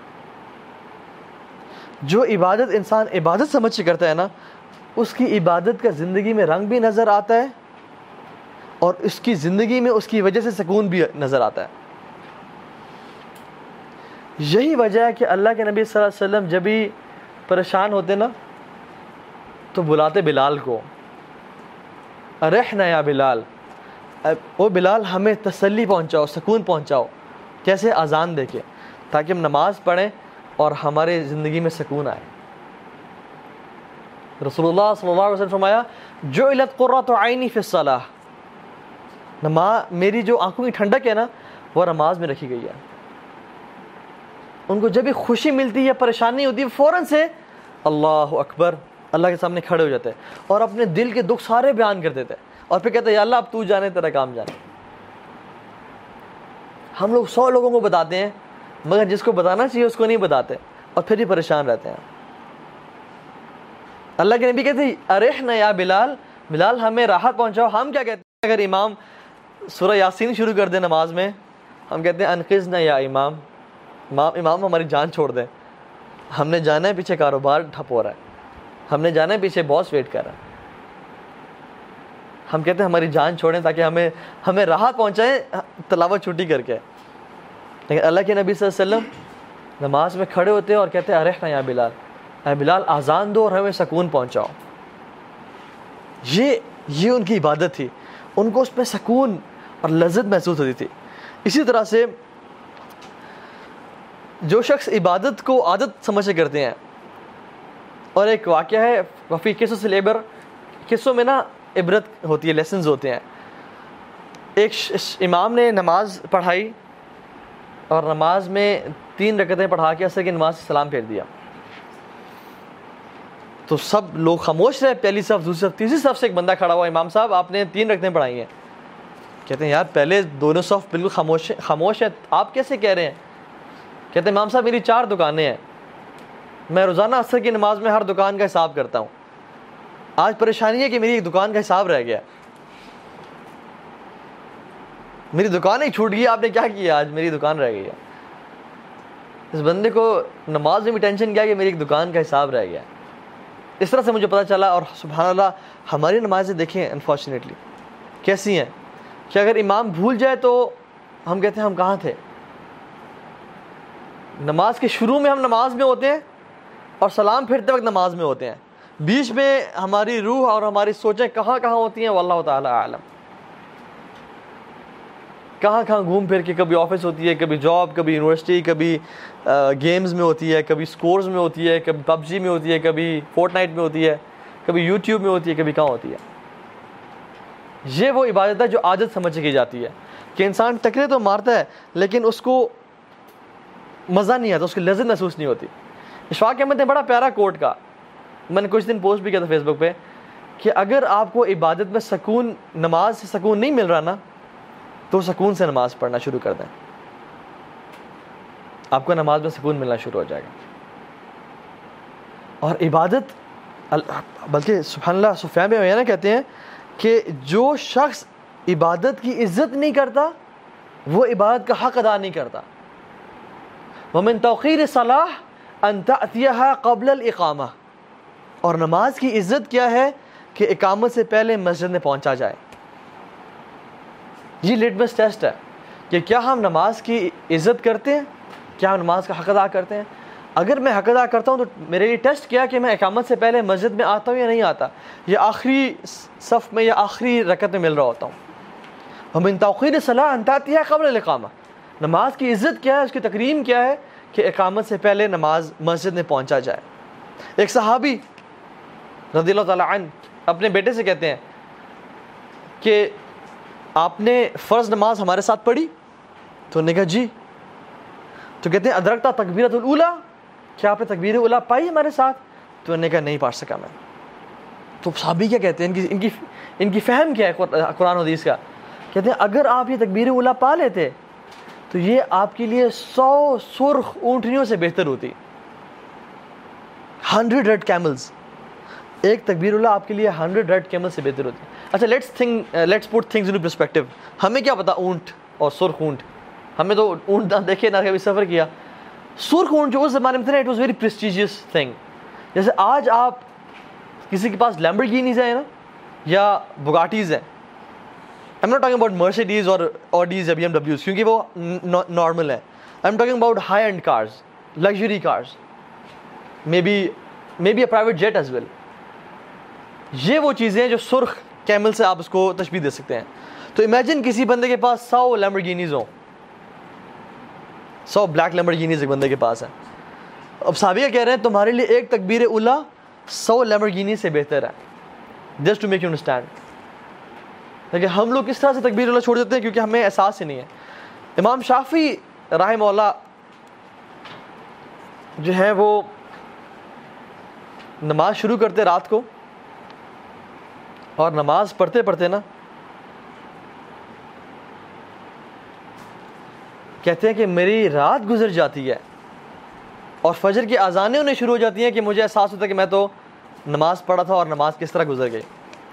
جو عبادت انسان عبادت سمجھ کے کرتا ہے نا, اس کی عبادت کا زندگی میں رنگ بھی نظر آتا ہے, اور اس کی زندگی میں اس کی وجہ سے سکون بھی نظر آتا ہے. یہی وجہ ہے کہ اللہ کے نبی صلی اللہ علیہ وسلم جب بھی پریشان ہوتے نا تو بلاتے بلال کو, ارحنا یا بلال, او بلال ہمیں تسلی پہنچاؤ, سکون پہنچاؤ. کیسے؟ اذان دے کے, تاکہ ہم نماز پڑھیں اور ہمارے زندگی میں سکون آئے. رسول اللہ صلی اللہ علیہ وسلم فرمایا جعلت قرۃ عینی فی الصلاۃ, نماز میری جو آنکھوں کی ٹھنڈک ہے نا وہ نماز میں رکھی گئی ہے. ان کو جب بھی خوشی ملتی ہے, پریشانی ہوتی ہے, فوراً سے اللہ اکبر اللہ کے سامنے کھڑے ہو جاتے ہیں اور اپنے دل کے دکھ سارے بیان کر دیتے ہیں, اور پھر کہتے ہیں یا اللہ اب تو جانے تیرا کام جانے. ہم لوگ سو لوگوں کو بتاتے ہیں, مگر جس کو بتانا چاہیے اس کو نہیں بتاتے, اور پھر ہی پریشان رہتے ہیں. اللہ کے نبی کہتے ہیں ارحنا یا بلال, بلال ہمیں راحت پہنچاؤ. ہم کیا کہتے ہیں اگر امام سورہ یاسین شروع کر دے نماز میں, ہم کہتے ہیں انقذنا یا امام, امام امام ہماری جان چھوڑ دیں, ہم نے جانا ہے پیچھے کاروبار ٹھپ ہو رہا ہے, ہم نے جانا ہے پیچھے باس ویٹ کر رہا ہے. ہم کہتے ہیں ہماری جان چھوڑیں تاکہ ہمیں ہمیں راحت پہنچائیں تلاوت چھٹی کر کے. لیکن اللہ کے نبی صلی اللہ علیہ وسلم نماز میں کھڑے ہوتے ہیں اور کہتے ہیں ارحنا یا بلال, اے بلال آزان دو اور ہمیں سکون پہنچاؤ. یہ یہ ان کی عبادت تھی, ان کو اس میں سکون اور لذت محسوس ہوتی تھی. اسی طرح سے جو شخص عبادت کو عادت سمجھ کے کرتے ہیں, اور ایک واقعہ ہے وفی قصص سے لیبر, قصوں میں نا عبرت ہوتی ہے, لیسنز ہوتے ہیں. ایک امام نے نماز پڑھائی اور نماز میں تین رکعتیں پڑھا کے عصر کی نماز سے سلام پھیر دیا. تو سب لوگ خاموش رہے, پہلی صف, دوسری صف, تیسری صف سے ایک بندہ کھڑا ہوا, امام صاحب آپ نے تین رکعتیں پڑھائی ہیں. کہتے ہیں یار پہلے دونوں صف بالکل خاموش خاموش ہے, آپ کیسے کہہ رہے ہیں؟ کہتے ہیں امام صاحب میری چار دکانیں ہیں, میں روزانہ عصر کی نماز میں ہر دکان کا حساب کرتا ہوں, آج پریشانی ہے کہ میری ایک دکان کا حساب رہ گیا. میری دکان ہی چھوٹ گئی, آپ نے کیا کیا, آج میری دکان رہ گئی ہے. اس بندے کو نماز میں بھی ٹینشن کیا کہ میری ایک دکان کا حساب رہ گیا. اس طرح سے مجھے پتہ چلا. اور سبحان اللہ ہماری نمازیں دیکھیں انفارچونیٹلی کیسی ہیں کہ اگر امام بھول جائے تو ہم کہتے ہیں ہم کہاں تھے. نماز کے شروع میں ہم نماز میں ہوتے ہیں اور سلام پھیرتے وقت نماز میں ہوتے ہیں, بیچ میں ہماری روح اور ہماری سوچیں کہاں کہاں ہوتی ہیں واللہ تعالی اعلم. کہاں کہاں گھوم پھر کے, کبھی آفس ہوتی ہے, کبھی جاب, کبھی یونیورسٹی, کبھی گیمز میں ہوتی ہے, کبھی سکورز میں ہوتی ہے, کبھی پب جی میں ہوتی ہے, کبھی فورٹ نائٹ میں ہوتی ہے, کبھی یوٹیوب میں ہوتی ہے, کبھی کہاں ہوتی ہے. یہ وہ عبادت ہے جو عادت سمجھ کی جاتی ہے کہ انسان ٹکرے تو مارتا ہے لیکن اس کو مزہ نہیں آتا, اس کی لذت محسوس نہیں ہوتی. اشفاق احمد نے بڑا پیارا کوٹ کا, میں نے کچھ دن پوسٹ بھی کیا تھا فیس بک پہ, کہ اگر آپ کو عبادت میں سکون, نماز سے سکون نہیں مل رہا نا, تو سکون سے نماز پڑھنا شروع کر دیں, آپ کو نماز میں سکون ملنا شروع ہو جائے گا. اور عبادت, بلکہ سبحان اللہ سفیان بن عیینہ کہتے ہیں کہ جو شخص عبادت کی عزت نہیں کرتا وہ عبادت کا حق ادا نہیں کرتا. ومن توقیر صلاح ان تأتیہا قبل الاقامہ, اور نماز کی عزت کیا ہے کہ اقامت سے پہلے مسجد میں پہنچا جائے. یہ لٹمس ٹیسٹ ہے کہ کیا ہم نماز کی عزت کرتے ہیں, کیا ہم نماز کا حق ادا کرتے ہیں. اگر میں حق ادا کرتا ہوں تو میرے لیے ٹیسٹ کیا کہ میں اقامت سے پہلے مسجد میں آتا ہوں یا نہیں آتا, یا آخری صف میں یا آخری رکعت میں مل رہا ہوتا ہوں. ومن توقیر الصلاۃ ان تأتیہا قبل الاقامہ, نماز کی عزت کیا ہے, اس کی تکریم کیا ہے کہ اقامت سے پہلے نماز مسجد میں پہنچا جائے. ایک صحابی رضی اللہ تعالیٰ عنہ اپنے بیٹے سے کہتے ہیں کہ آپ نے فرض نماز ہمارے ساتھ پڑھی؟ تو انہوں نے کہا جی. تو کہتے ہیں ادرکتا تکبیرۃ الاولیٰ, کیا آپ نے تکبیر اولیٰ پائی ہمارے ساتھ؟ تو انہوں نے کہا نہیں پڑھ سکا میں. تو صحابی کیا کہتے ہیں, ان کی ان کی ان کی فہم کیا ہے قرآن و حدیث کا؟ کہتے ہیں اگر آپ یہ تکبیر اولیٰ پا لیتے تو یہ آپ کے لیے سو سرخ اونٹنیوں سے بہتر ہوتی. ہنڈریڈ ریڈ کیملز, ایک تکبیر اولیٰ آپ کے لیے ہنڈریڈ ریڈ کیمل سے بہتر ہوتی. اچھا let's think let's put things in perspective. ہمیں کیا پتا اونٹ اور سرخ اونٹ, ہمیں تو اونٹ نہ دیکھے نہ کبھی سفر کیا. سرخ اونٹ جو اس زمانے میں تھے نا, it was very prestigious thing. جیسے آج آپ کسی کے پاس لیمبورگینیز ہیں نا یا بگاٹیز ہیں, I am not talking about Mercedes اور آڈیز یا بی ایم ڈبلیوز کیونکہ وہ نارمل ہیں. I am talking about high end cars, luxury cars, maybe maybe a private jet as well. یہ وہ چیزیں ہیں جو سرخ کیمل سے آپ اس کو تشبیہ دے سکتے ہیں. تو امیجن کسی بندے کے پاس سو لیمبورگینیز ہوں, سو بلیک لیمبورگینیز ایک بندے کے پاس ہے. اب صحابی کہہ رہے ہیں تمہارے لیے ایک تکبیر اولیٰ سو لیمبورگینیز سے بہتر ہے. Just to make you understand. لیکن ہم لوگ کس طرح سے تکبیر اولیٰ چھوڑ دیتے ہیں, کیونکہ ہمیں احساس ہی نہیں ہے. امام شافعی رحمہ اللہ جو ہے وہ نماز شروع کرتے رات کو, اور نماز پڑھتے پڑھتے نا کہتے ہیں کہ میری رات گزر جاتی ہے اور فجر کی اذانیں انہیں شروع ہو جاتی ہیں کہ مجھے احساس ہوتا ہے کہ میں تو نماز پڑھا تھا اور نماز کس طرح گزر گئی.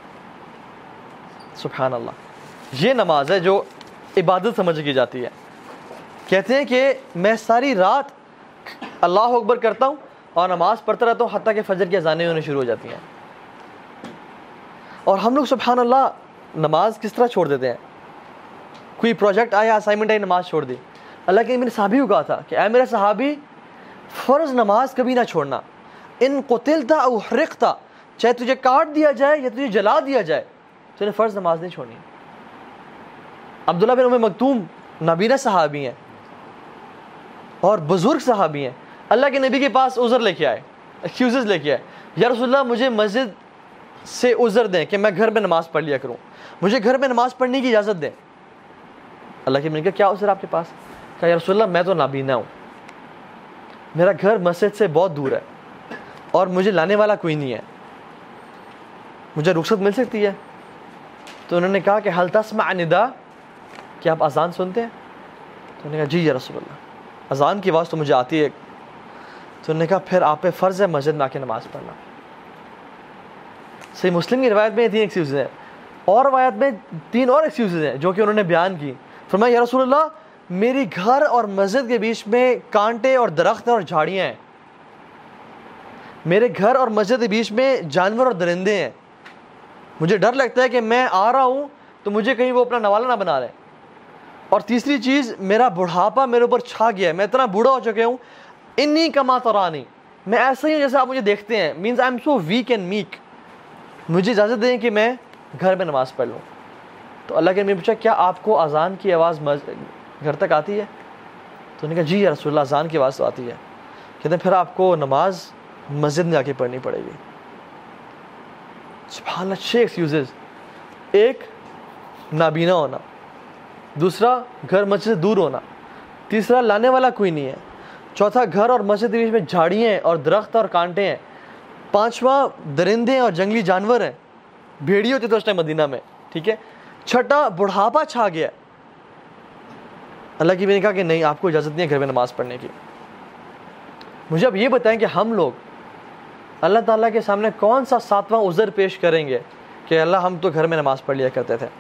سبحان اللہ, یہ نماز ہے جو عبادت سمجھ کی جاتی ہے. کہتے ہیں کہ میں ساری رات اللہ اکبر کرتا ہوں اور نماز پڑھتا رہتا ہوں حتیٰ کہ فجر کی اذانیں انہیں شروع ہو جاتی ہیں. اور ہم لوگ سبحان اللہ نماز کس طرح چھوڑ دیتے ہیں. کوئی پروجیکٹ آیا, اسائنمنٹ آئی, نماز چھوڑ دی. اللہ کے میرے صحابی کو کہا تھا کہ اے میرے صحابی فرض نماز کبھی نہ چھوڑنا. ان قتلت او حرقت, چاہے تجھے کاٹ دیا جائے یا تجھے جلا دیا جائے, تو نے فرض نماز نہیں چھوڑنی. عبداللہ بن ام مکتوم نابینا صحابی ہیں اور بزرگ صحابی ہیں. اللہ کے نبی کے پاس عذر لے کے آئے, ایکسکیوزز لے کے آئے, یا رسول اللہ مجھے مسجد سے عذر دیں کہ میں گھر میں نماز پڑھ لیا کروں, مجھے گھر میں نماز پڑھنے کی اجازت دیں. اللہ کے نبی نے کہا کیا عذر آپ کے پاس؟ کہا یا رسول اللہ میں تو نابینا ہوں, میرا گھر مسجد سے بہت دور ہے اور مجھے لانے والا کوئی نہیں ہے, مجھے رخصت مل سکتی ہے؟ تو انہوں نے کہا کہ حل تسمع ندا, کیا آپ اذان سنتے ہیں؟ تو انہوں نے کہا جی یا رسول اللہ, اذان کی آواز تو مجھے آتی ہے. تو انہوں نے کہا پھر آپ پہ فرض ہے مسجد میں آ کے نماز پڑھنا. صحیح مسلم کی روایت میں تین ایکسکیوزز ہیں, اور روایت میں تین اور ایکسکیوزز ہیں جو کہ انہوں نے بیان کی. فرمایا یا رسول اللہ میری گھر اور مسجد کے بیچ میں کانٹے اور درخت اور جھاڑیاں ہیں، میرے گھر اور مسجد کے بیچ میں جانور اور درندے ہیں، مجھے ڈر لگتا ہے کہ میں آ رہا ہوں تو مجھے کہیں وہ اپنا نوالا نہ بنا لیں، اور تیسری چیز میرا بڑھاپا میرے اوپر چھا گیا ہے، میں اتنا بوڑھا ہو چکے ہوں، انی کما ترانی، میں ایسا ہی ہوں جیسے آپ مجھے دیکھتے ہیں، means I am so weak and meek, مجھے اجازت دیں کہ میں گھر میں نماز پڑھ لوں۔ تو اللہ کے نبی نے پوچھا کیا آپ کو اذان کی آواز گھر تک آتی ہے؟ تو انہوں نے کہا جی یا رسول اللہ اذان کی آواز تو آتی ہے۔ کہتے ہیں پھر آپ کو نماز مسجد میں جا کے پڑھنی پڑے گی۔ سبحان اللہ، چھ ایکسکیوزز، ایک نابینا ہونا، دوسرا گھر مسجد سے دور ہونا، تیسرا لانے والا کوئی نہیں ہے، چوتھا گھر اور مسجد کے بیچ میں جھاڑیاں ہیں اور درخت اور کانٹے ہیں، پانچواں درندے اور جنگلی جانور ہیں، بھیڑی ہوتے تھے اس ٹائم مدینہ میں، ٹھیک ہے، چھٹا بڑھاپا چھا گیا۔ اللہ کی بھی نے کہا کہ نہیں، آپ کو اجازت نہیں ہے گھر میں نماز پڑھنے کی۔ مجھے اب یہ بتائیں کہ ہم لوگ اللہ تعالیٰ کے سامنے کون سا ساتواں عذر پیش کریں گے کہ اللہ ہم تو گھر میں نماز پڑھ لیا کرتے تھے۔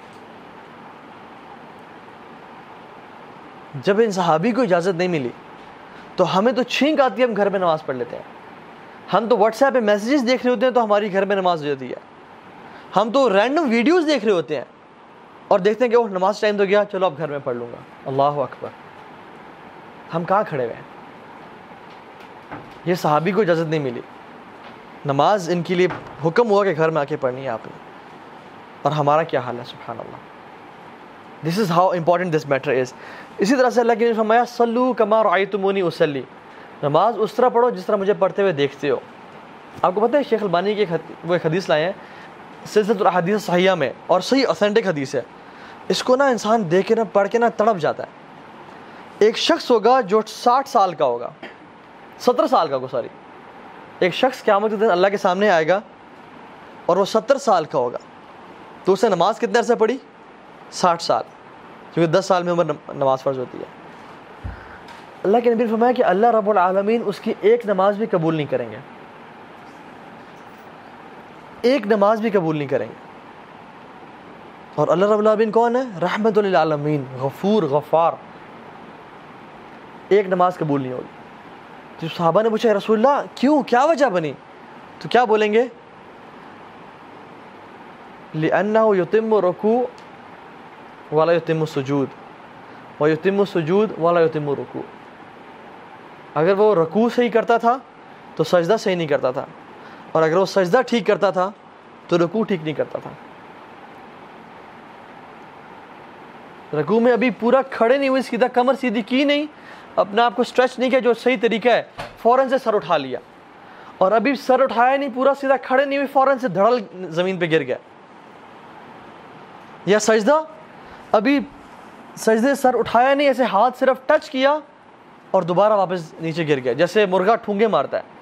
جب ان صحابی کو اجازت نہیں ملی تو ہمیں تو چھینک آتی ہے، ہم گھر میں نماز پڑھ لیتے ہیں۔ ہم تو واٹس ایپ پہ میسیجز دیکھ رہے ہوتے ہیں تو ہماری گھر میں نماز ہو جاتی ہے۔ ہم تو رینڈم ویڈیوز دیکھ رہے ہوتے ہیں اور دیکھتے ہیں کہ وہ نماز ٹائم تو گیا، چلو اب گھر میں پڑھ لوں گا، اللہ اکبر۔ ہم کہاں کھڑے ہوئے ہیں؟ یہ صحابی کو اجازت نہیں ملی، نماز ان کے لیے حکم ہوا کہ گھر میں آ کے پڑھنی ہے آپ نے، اور ہمارا کیا حال ہے؟ سبحان اللہ، this is how important this matter is. اسی طرح سے اللہ کے نے فرمایا صلو کما رأیتمونی اصلی، نماز اس طرح پڑھو جس طرح مجھے پڑھتے ہوئے دیکھتے ہو۔ آپ کو پتہ ہے شیخ البانی کی وہ ایک حدیث لائے ہیں سلسلۃ الاحادیث صحیحہ میں، اور صحیح اوتھینٹک حدیث ہے، اس کو نا انسان دیکھ کے نا پڑھ کے نا تڑپ جاتا ہے۔ ایک شخص ہوگا جو ساٹھ سال کا ہوگا، ستر سال کا ہوگا سوری ایک شخص قیامت کے دن اللہ کے سامنے آئے گا اور وہ ستر سال کا ہوگا، تو اسے نماز کتنے عرصے پڑھی؟ ساٹھ سال، کیونکہ دس سال میں عمر نماز فرض ہوتی ہے۔ اللہ کے نبی نے فرمایا کہ اللہ رب العالمین اس کی ایک نماز بھی قبول نہیں کریں گے، ایک نماز بھی قبول نہیں کریں گے۔ اور اللہ رب العالمین کون ہے؟ رحمت للعالمین، غفور غفار، ایک نماز قبول نہیں ہوگی۔ تو صحابہ نے پوچھا رسول اللہ کیوں، کیا وجہ بنی؟ تو کیا بولیں گے؟ لِأَنَّهُ يُتِمُّ رُكُوعَ وَلَا يُتِمُّ السُّجُودَ وَيُتِمُّ السُّجُودَ وَلَا يُتِمُّ الرُّكُوعَ، اگر وہ رکوع صحیح کرتا تھا تو سجدہ صحیح نہیں کرتا تھا، اور اگر وہ سجدہ ٹھیک کرتا تھا تو رکوع ٹھیک نہیں کرتا تھا۔ رکوع میں ابھی پورا کھڑے نہیں ہوئے، سیدھا کمر سیدھی کی نہیں، اپنے آپ کو اسٹریچ نہیں کیا جو صحیح طریقہ ہے، فوراً سے سر اٹھا لیا، اور ابھی سر اٹھایا نہیں، پورا سیدھا کھڑے نہیں ہوئے، فوراً سے دھڑل زمین پہ گر گیا۔ یا سجدہ ابھی سجدے سر اٹھایا نہیں، ایسے ہاتھ صرف ٹچ کیا اور دوبارہ واپس نیچے گر گیا، جیسے مرغا ٹھونگے مارتا ہے۔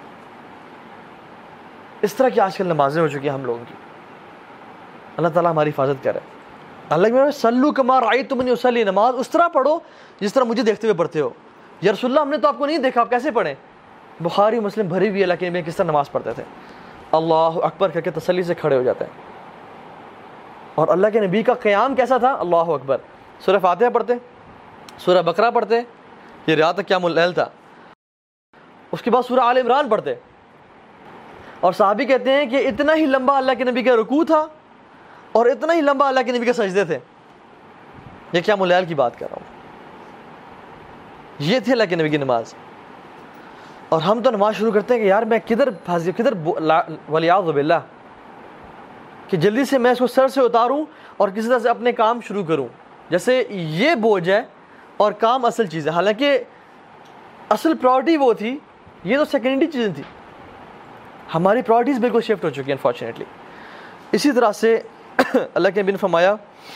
اس طرح کی آج کل نمازیں ہو چکی ہیں ہم لوگوں کی، اللہ تعالیٰ ہماری حفاظت کرے۔ اللہ کے سلو کما رأیتمونی اصلی، نماز اس طرح پڑھو جس طرح مجھے دیکھتے ہوئے پڑھتے ہو۔ یا رسول اللہ ہم نے تو آپ کو نہیں دیکھا، آپ کیسے پڑھیں؟ بخاری مسلم بھری ہوئی اللہ کے نبی کس طرح نماز پڑھتے تھے، اللہ اکبر کر کے تسلی سے کھڑے ہو جاتے ہیں۔ اور اللہ کے نبی کا قیام کیسا تھا؟ اللہ اکبر، سورہ فاتحہ پڑھتے، سورہ بقرہ پڑھتے، یہ رات تک قیام اللیل تھا، اس کے بعد سورہ آل عمران پڑھتے، اور صحابی کہتے ہیں کہ اتنا ہی لمبا اللہ کے نبی کا رکوع تھا اور اتنا ہی لمبا اللہ کے نبی کے سجدے تھے۔ یہ قیام اللیل کی بات کر رہا ہوں، یہ تھی اللہ کے نبی کی نماز۔ اور ہم تو نماز شروع کرتے ہیں کہ یار میں کدھر پھنس کدھر ولیعوذ باللہ، کہ جلدی سے میں اس کو سر سے اتاروں اور کسی طرح سے اپنے کام شروع کروں، جیسے یہ بوجھ ہے اور کام اصل چیز ہے، حالانکہ اصل پرائورٹی وہ تھی، یہ تو سیکنڈری چیزیں تھی۔ ہماری پرائورٹیز بالکل شفٹ ہو چکی ہیں انفارچونیٹلی۔ اسی طرح سے اللہ کے نبی نے فرمایا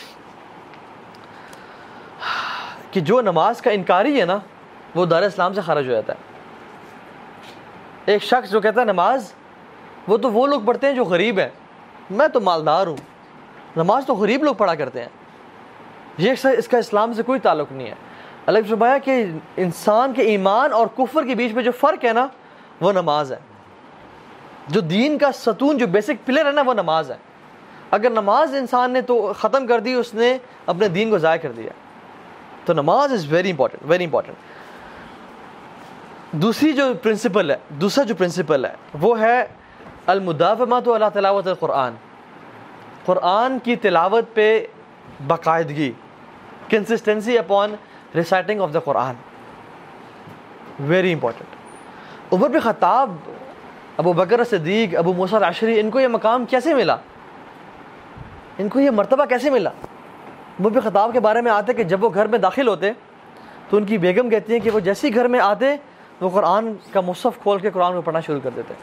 کہ جو نماز کا انکاری ہے نا وہ دار اسلام سے خارج ہو جاتا ہے۔ ایک شخص جو کہتا ہے نماز، وہ تو وہ لوگ پڑھتے ہیں جو غریب ہیں، میں تو مالدار ہوں، نماز تو غریب لوگ پڑھا کرتے ہیں، یہ اس کا اسلام سے کوئی تعلق نہیں ہے۔ اللہ نے فرمایا کہ انسان کے ایمان اور کفر کے بیچ میں جو فرق ہے نا وہ نماز ہے، جو دین کا ستون جو بیسک پلر ہے نا وہ نماز ہے۔ اگر نماز انسان نے تو ختم کر دی، اس نے اپنے دین کو ضائع کر دیا۔ تو نماز is very important, very important. دوسری جو پرنسپل ہے, دوسرا جو پرنسپل ہے وہ ہے المداومۃ علی تلاوت القرآن, قرآن کی تلاوت پہ باقاعدگی, consistency upon reciting of the Quran, very important. عمر بن خطاب, ابو بکر صدیق, ابو موسیٰ الاشعری, ان کو یہ مقام کیسے ملا, ان کو یہ مرتبہ کیسے ملا؟ عمر بن خطاب کے بارے میں آتے کہ جب وہ گھر میں داخل ہوتے تو ان کی بیگم کہتی ہیں کہ وہ جیسے ہی گھر میں آتے وہ قرآن کا مصحف کھول کے قرآن کو پڑھنا شروع کر دیتے.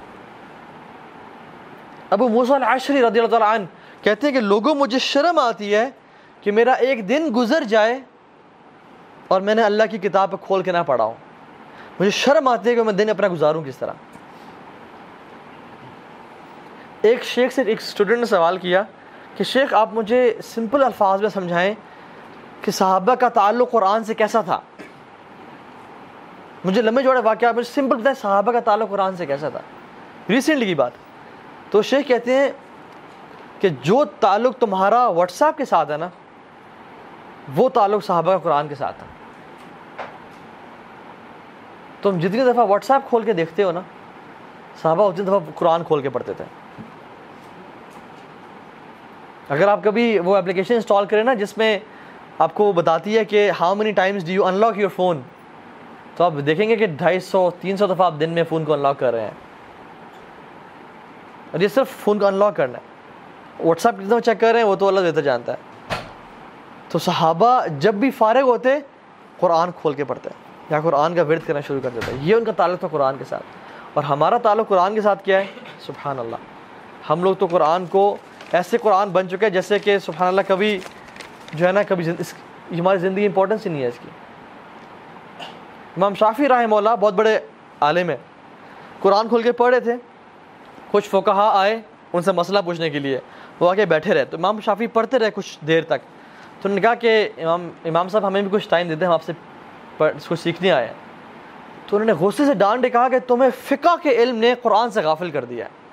ابو موسیٰ الاشعری رضی اللہ تعالیٰ عنہ کہتے ہیں کہ لوگوں مجھے شرم آتی ہے کہ میرا ایک دن گزر جائے اور میں نے اللہ کی کتاب پہ کھول کے نہ پڑھا ہوں, مجھے شرم آتی ہے کہ میں دن اپنا گزاروں کس طرح. ایک شیخ سے ایک اسٹوڈنٹ نے سوال کیا کہ شیخ آپ مجھے سمپل الفاظ میں سمجھائیں کہ صحابہ کا تعلق قرآن سے کیسا تھا. مجھے لمبے جوڑے واقعہ مجھے سمپل بتائیں صحابہ کا تعلق قرآن سے کیسا تھا, ریسنٹلی کی بات. تو شیخ کہتے ہیں کہ جو تعلق تمہارا واٹس ایپ کے ساتھ ہے نا, وہ تعلق صحابہ کا قرآن کے ساتھ ہے. تم جتنی دفعہ واٹس ایپ کھول کے دیکھتے ہو نا, صحابہ اتنی دفعہ قرآن کھول کے پڑھتے تھے. اگر آپ کبھی وہ اپلیکیشن انسٹال کریں نا جس میں آپ کو بتاتی ہے کہ how many times do you unlock your phone, تو آپ دیکھیں گے کہ ڈھائی سو تین سو دفعہ آپ دن میں فون کو انلاک کر رہے ہیں, اور یہ صرف فون کو انلاک کرنا ہے. واٹس ایپ کتنا چیک کر رہے ہیں وہ تو اللہ بہتر جانتا ہے. تو صحابہ جب بھی فارغ ہوتے قرآن کھول کے پڑھتے یا قرآن کا ورد کرنا شروع کر دیتے. یہ ان کا تعلق تھا قرآن کے ساتھ. اور ہمارا تعلق قرآن کے ساتھ کیا ہے؟ سبحان اللہ, ہم لوگ تو قرآن کو ایسے قرآن بن چکے ہیں جیسے کہ سبحان اللہ کبھی جو ہے نا کبھی اس ہماری زندگی امپورٹنس ہی نہیں ہے اس کی. امام شافعی رحمہ اللہ بہت بڑے عالم ہیں, قرآن کھول کے پڑھ رہے تھے, کچھ فقہا آئے ان سے مسئلہ پوچھنے کے لیے, وہ آ کے بیٹھے رہے. تو امام شافعی پڑھتے رہے کچھ دیر تک. تو انہوں نے کہا کہ امام امام صاحب ہمیں بھی کچھ ٹائم دیتے ہیں, ہم آپ سے اس کو سیکھنے آئے ہیں. تو انہوں نے غصے سے ڈانٹ کے کہا کہ تمہیں فقہ کے علم نے قرآن سے غافل کر دیا ہے.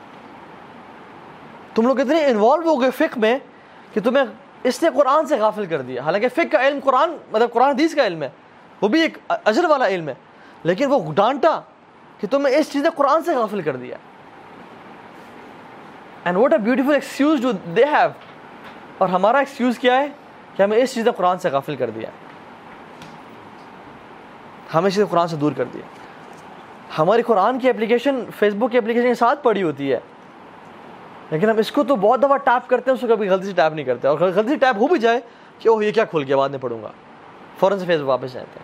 تم لوگ اتنے انوالو ہو گئے فقہ میں کہ تمہیں اس نے قرآن سے غافل کر دیا. حالانکہ فقہ کا علم قرآن مطلب قرآن حدیث کا علم ہے, وہ بھی ایک اجر والا علم ہے, لیکن وہ ڈانٹا کہ تمہیں اس چیز نے قرآن سے غافل کر دیا. And what a beautiful excuse do they have. اور ہمارا ایکسکیوز کیا ہے کہ ہمیں اس چیز نے قرآن سے غافل کر دیا, ہمیں اس چیز قرآن سے دور کر دیا. ہماری قرآن کی اپلیکیشن فیس بک کی اپلیکیشن کے ساتھ پڑی ہوتی ہے, لیکن ہم اس کو تو بہت دفعہ ٹیپ کرتے ہیں, اس کو کبھی غلطی سے ٹیپ نہیں کرتے. اور غلطی سے ٹیپ ہو بھی جائے کہ اوہ یہ کیا کھول گیا بعد میں پڑھوں گا, فوراً سے فیس بک واپس جاتے ہیں.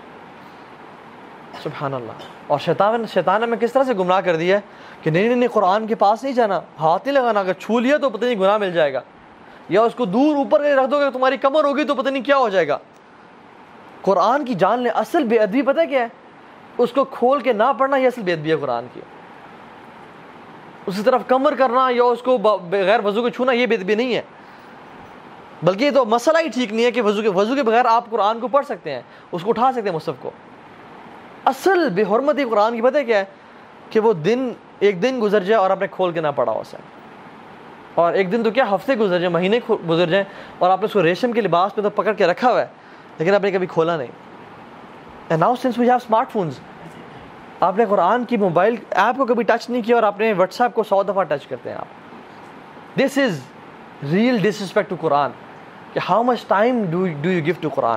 سبحان اللہ. اور شیطان شیطان ہمیں کس طرح سے گمراہ کر دیا ہے کہ نہیں نہیں نہیں قرآن کے پاس نہیں جانا, ہاتھ نہیں لگانا, اگر چھو لیا تو پتہ نہیں گناہ مل جائے گا, یا اس کو دور اوپر رکھ دو گے تمہاری کمر ہوگی تو پتہ نہیں کیا ہو جائے گا. قرآن کی جان لے. اصل بے ادبی پتہ کیا ہے؟ اس کو کھول کے نہ پڑھنا, یہ اصل بے ادبی ہے قرآن کی. اس کی طرف کمر کرنا یا اس کو بغیر وضو کے چھونا یہ بے ادبی نہیں ہے, بلکہ یہ تو مسئلہ ہی ٹھیک نہیں ہے کہ وضو کے وضو کے بغیر آپ قرآن کو پڑھ سکتے ہیں, اس کو اٹھا سکتے ہیں مصحف کو. اصل بے حرمتی قرآن کی پتہ کیا ہے کہ وہ دن ایک دن گزر جائے اور آپ نے کھول کے نہ پڑھا اسے, اور ایک دن تو کیا ہفتے گزر جائیں, مہینے گزر جائیں, اور آپ نے اس کو ریشم کے لباس پہ تو پکڑ کے رکھا ہوا ہے لیکن آپ نے کبھی کھولا نہیں. And now since we have smart phones, آپ نے قرآن کی موبائل ایپ کو کبھی ٹچ نہیں کیا اور آپ نے واٹس ایپ کو سو دفعہ ٹچ کرتے ہیں آپ. This is real disrespect to Quran, کہ how much time do do you give to Quran.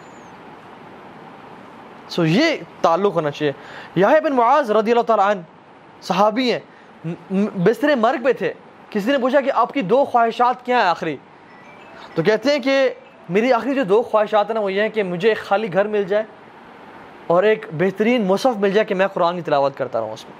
So یہ تعلق ہونا چاہیے. یحییٰ بن معاذ رضی اللہ تعالیٰ عنہ صحابی ہیں, بستر مرگ پہ تھے. کسی نے پوچھا کہ آپ کی دو خواہشات کیا ہیں آخری؟ تو کہتے ہیں کہ میری آخری جو دو خواہشات ہیں نا وہ یہ ہیں کہ مجھے ایک خالی گھر مل جائے اور ایک بہترین مصحف مل جائے کہ میں قرآن کی تلاوت کرتا رہوں اس میں.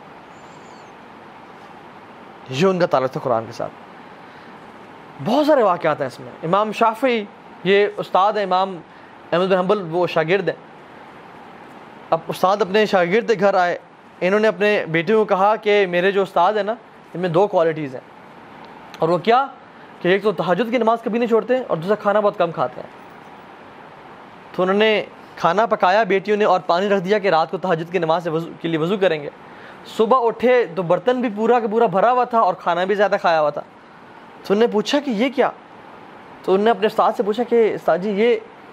یہ ان کا تعلق تھا قرآن کے ساتھ. بہت سارے واقعات ہیں اس میں. امام شافعی یہ استاد ہیں, امام احمد بن حنبل وہ شاگرد ہیں. اب استاد اپنے شاگرد کے گھر آئے, انہوں نے اپنے بیٹے کو کہا کہ میرے جو استاد ہیں نا ان میں دو کوالٹیز ہیں, اور وہ کیا کہ ایک تو تہجد کی نماز کبھی نہیں چھوڑتے اور دوسرا کھانا بہت کم کھاتے ہیں. تو انہوں نے کھانا پکایا بیٹیوں نے اور پانی رکھ دیا کہ رات کو تہجد کی نماز سے وضو کے لیے وضو کریں گے. صبح اٹھے تو برتن بھی پورا کا پورا بھرا ہوا تھا اور کھانا بھی زیادہ کھایا ہوا تھا. تو انہوں نے پوچھا کہ یہ کیا؟ تو انہوں نے اپنے استاد سے پوچھا کہ استاد جی یہ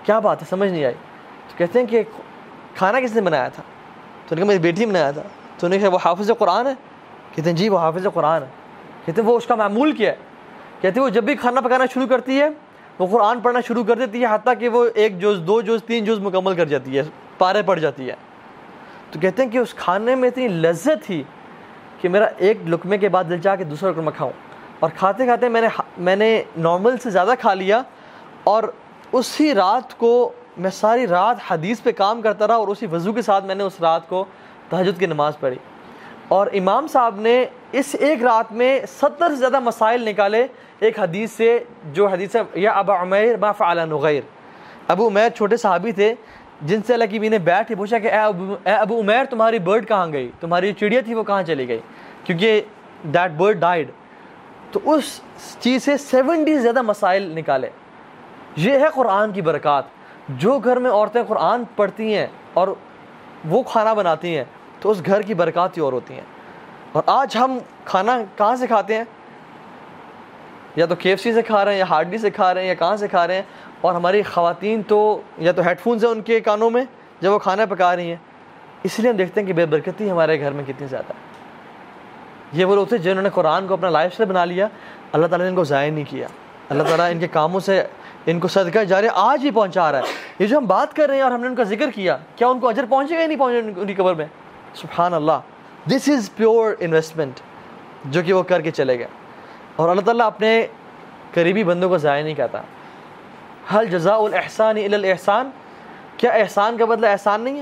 کیا بات ہے, سمجھ نہیں آئی. تو کہتے ہیں کہ کھانا کس نے بنایا تھا؟ تو نے کہا میری بیٹی نے بنایا تھا. تو نے کہا وہ حافظ قرآن ہے؟ کہتے ہیں جی وہ حافظ قرآن ہے. کہتے ہیں وہ اس کا معمول کیا ہے؟ کہتے ہیں وہ جب بھی کھانا پکانا شروع کرتی ہے وہ قرآن پڑھنا شروع کر دیتی ہے, حتیٰ کہ وہ ایک جز, دو جز, تین جز مکمل کر جاتی ہے, پارے پڑ جاتی ہے. تو کہتے ہیں کہ اس کھانے میں اتنی لذت تھی کہ میرا ایک لقمے کے بعد دل چاہا کہ دوسرا لقمہ کھاؤں, اور کھاتے کھاتے میں نے میں نے نارمل سے زیادہ کھا لیا, اور اسی رات کو میں ساری رات حدیث پہ کام کرتا رہا, اور اسی وضو کے ساتھ میں نے اس رات کو تہجد کی نماز پڑھی. اور امام صاحب نے اس ایک رات میں ستر سے زیادہ مسائل نکالے ایک حدیث سے, جو حدیث ہے یا ابا عمیر ما فعل نغیر. ابو عمیر چھوٹے صحابی تھے جن سے اللہ کی بھی نے بیٹھ کے پوچھا کہ اے ابو, اے ابو عمیر تمہاری برڈ کہاں گئی, تمہاری چڑیا تھی وہ کہاں چلی گئی, کیونکہ دیٹ برڈ ڈائیڈ. تو اس چیز سے سیونٹی سے زیادہ مسائل نکالے. یہ ہے قرآن کی برکات. جو گھر میں عورتیں قرآن پڑھتی ہیں اور وہ کھانا بناتی ہیں تو اس گھر کی برکات ہی اور ہوتی ہیں. اور آج ہم کھانا کہاں سے کھاتے ہیں؟ یا تو کے ایف سی سے کھا رہے ہیں, یا ہارڈلی سے کھا رہے ہیں, یا کہاں سے کھا رہے ہیں. اور ہماری خواتین تو یا تو ہیڈ فونز ہیں ان کے کانوں میں جب وہ کھانا پکا رہی ہیں, اس لیے ہم دیکھتے ہیں کہ بے برکتی ہمارے گھر میں کتنی زیادہ ہے. یہ وہ لوگ تھے جنہوں نے قرآن کو اپنا لائف اسٹائل بنا لیا, اللہ تعالیٰ نے ان کو ضائع نہیں کیا. اللہ تعالیٰ ان کے کاموں سے ان کو صدقہ جاریہ آج ہی پہنچا رہا ہے. یہ جو ہم بات کر رہے ہیں اور ہم نے ان کا ذکر کیا, کیا ان کو اجر پہنچے گا یا نہیں پہنچے ان کی قبر میں؟ سبحان اللہ, دس از پیور انویسٹمنٹ جو کہ وہ کر کے چلے گئے. اور اللہ تعالیٰ اپنے قریبی بندوں کو ضائع نہیں کرتا. حل جزاء الاحسان الا الاحسان, کیا احسان کا بدلہ احسان نہیں ہے؟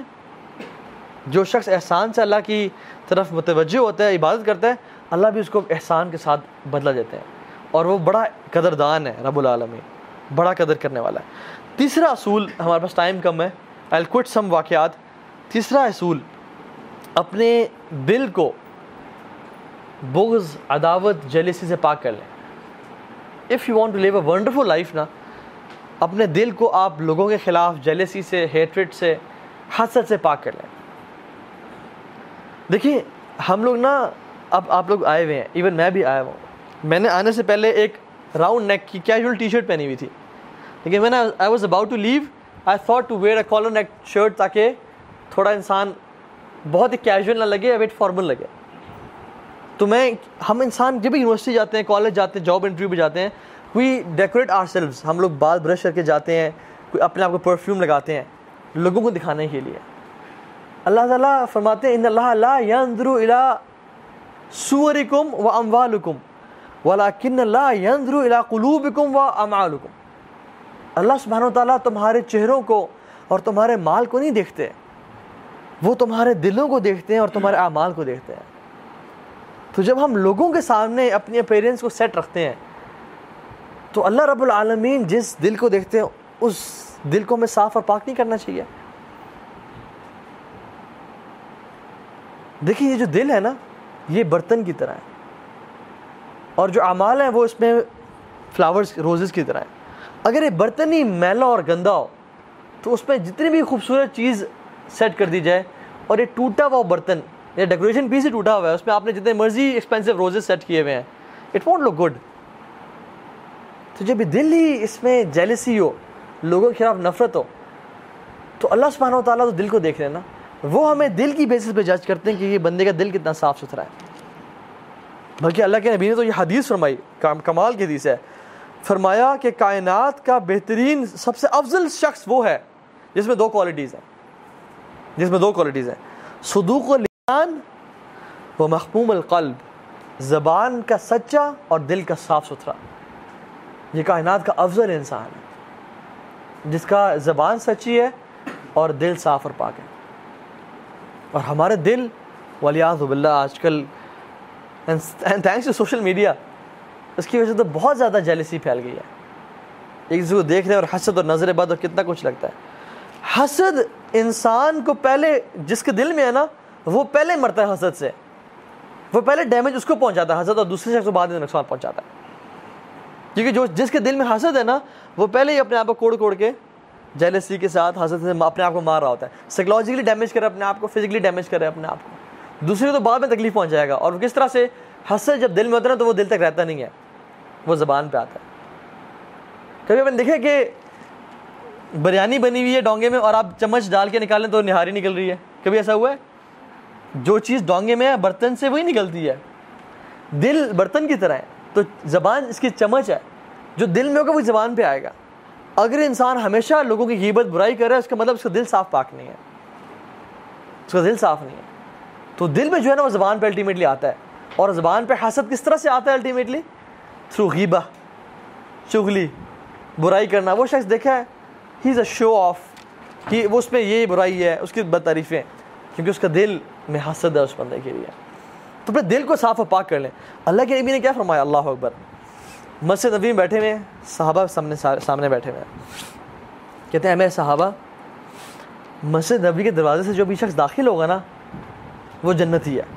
جو شخص احسان سے اللہ کی طرف متوجہ ہوتا ہے, عبادت کرتا ہے, اللہ بھی اس کو احسان کے ساتھ بدلہ دیتے ہیں, اور وہ بڑا قدردان ہے رب العالمین, بڑا قدر کرنے والا ہے. تیسرا اصول, ہمارے پاس ٹائم کم ہے, I'll quote some واقعات. تیسرا اصول, اپنے دل کو بغض, عداوت, جیلسی سے پاک کر لیں. If you want to live a wonderful life نا, اپنے دل کو آپ لوگوں کے خلاف جیلسی سے, ہیٹریٹ سے, حسد سے پاک کر لیں. دیکھیے ہم لوگ نا, اب آپ لوگ آئے ہوئے ہیں, ایون میں بھی آیا ہوں. میں نے آنے سے پہلے ایک راؤنڈ نیک کی کیجول ٹی شرٹ پہنی ہوئی تھی, لیکن میں نے I was about to leave I thought to wear a collar neck shirt, تاکہ تھوڑا انسان بہت ہی کیجول نہ لگے, ویٹ فارمل لگے. تو میں ہم انسان جب بھی یونیورسٹی جاتے ہیں, کالج جاتے ہیں, جاب انٹرویو پہ جاتے ہیں, وی ڈیکوریٹ آر سیلوز, ہم لوگ بال برش کر کے جاتے ہیں, کوئی اپنے آپ کو پرفیوم لگاتے ہیں لوگوں کو دکھانے کے لیے. اللہ تعالیٰ فرماتے ہیں ان اللہ لا ينظر الى صورکم و اموالکم ولکن اللہ ينظر الى قلوبکم و اعمالکم. اللہ سبحانہ وتعالیٰ تمہارے چہروں کو اور تمہارے مال کو نہیں دیکھتے, وہ تمہارے دلوں کو دیکھتے ہیں اور تمہارے اعمال کو دیکھتے ہیں. تو جب ہم لوگوں کے سامنے اپنی اپیرنس کو سیٹ رکھتے ہیں تو اللہ رب العالمین جس دل کو دیکھتے ہیں اس دل کو ہمیں صاف اور پاک نہیں کرنا چاہیے. دیکھیے یہ جو دل ہے نا, یہ برتن کی طرح ہے, اور جو اعمال ہیں وہ اس میں فلاورز, روزز کی طرح ہیں. اگر یہ برتن ہی میلا اور گندا ہو تو اس میں جتنی بھی خوبصورت چیز سیٹ کر دی جائے, اور یہ ٹوٹا ہوا برتن, یہ ڈیکوریشن پیس ہی ٹوٹا ہوا ہے, اس میں آپ نے جتنے مرضی ایکسپینسو روزز سیٹ کیے ہوئے ہیں, اٹ وونٹ لک گڈ. تو جب یہ دل ہی اس میں جیلسی ہو, لوگوں کے خلاف نفرت ہو, تو اللہ سبحانہ و تعالیٰ تو دل کو دیکھ رہے ہیں نا, وہ ہمیں دل کی بیسس پہ جج کرتے ہیں کہ یہ بندے کا دل کتنا صاف ستھرا ہے. بلکہ اللہ کے نبی نے تو یہ حدیث فرمائی, کمال کی حدیث ہے, فرمایا کہ کائنات کا بہترین سب سے افضل شخص وہ ہے جس میں دو کوالٹیز ہیں, جس میں دو کوالٹیز ہیں صدوق اللسان و محموم القلب, زبان کا سچا اور دل کا صاف ستھرا. یہ کائنات کا افضل انسان ہے جس کا زبان سچی ہے اور دل صاف اور پاک ہے. اور ہمارے دل والعیاذ باللہ آج کل تھینکس ٹو سوشل میڈیا, اس کی وجہ سے تو بہت زیادہ جیلسی پھیل گئی ہے. ایک دوسرے کو دیکھ رہے ہیں اور حسد اور نظر بد اور کتنا کچھ لگتا ہے. حسد انسان کو پہلے, جس کے دل میں ہے نا, وہ پہلے مرتا ہے حسد سے, وہ پہلے ڈیمیج اس کو پہنچاتا ہے حسد, اور دوسرے شخص کو بعد میں نقصان پہنچاتا ہے. کیونکہ جو جس کے دل میں حسد ہے نا, وہ پہلے ہی اپنے آپ کو کوڑ کوڑ کے جیلسی کے ساتھ حسد سے اپنے آپ کو مار رہا ہوتا ہے. سائیکولوجیکلی ڈیمیج کرے اپنے آپ کو, فزیکلی ڈیمیج کرے اپنے آپ کو, دوسرے تو بعد میں تکلیف پہنچ جائے گا. اور کس طرح سے حسد جب دل میں ہوتا ہے تو وہ دل تک رہتا نہیں ہے, وہ زبان پہ آتا ہے. کبھی میں نے دیکھا کہ بریانی بنی ہوئی ہے ڈونگے میں اور آپ چمچ ڈال کے نکالیں تو نہاری نکل رہی ہے. کبھی ایسا ہوا ہے؟ جو چیز ڈونگے میں ہے برتن سے وہی نکلتی ہے. دل برتن کی طرح ہے تو زبان اس کی چمچ ہے, جو دل میں ہوگا وہ زبان پہ آئے گا. اگر انسان ہمیشہ لوگوں کی غیبت برائی کر رہا ہے اس کا مطلب اس کا دل صاف پاک نہیں ہے, اس کا دل صاف نہیں ہے. تو دل میں جو ہے نا وہ زبان پہ الٹیمیٹلی آتا ہے. اور زبان پہ حسد کس طرح سے آتا ہے الٹیمیٹلی؟ تھرو غیبہ, چغلی, برائی کرنا. وہ شخص دیکھا ہے ہی از اے شو آف کہ وہ اس میں یہ برائی ہے, اس کی بد تعریفیں, کیونکہ اس کا دل میں حسد ہے اس بندے کے لیے. تو اپنے دل کو صاف و پاک کر لیں. اللہ کے نبی نے کیا فرمایا؟ اللہ اکبر. مسجد نبی میں بیٹھے ہوئے ہیں, صحابہ سامنے سامنے بیٹھے ہوئے ہیں. کہتے ہیں میرے صحابہ, مسجد نبی کے دروازے سے جو بھی شخص داخل ہوگا نا وہ جنتی ہے,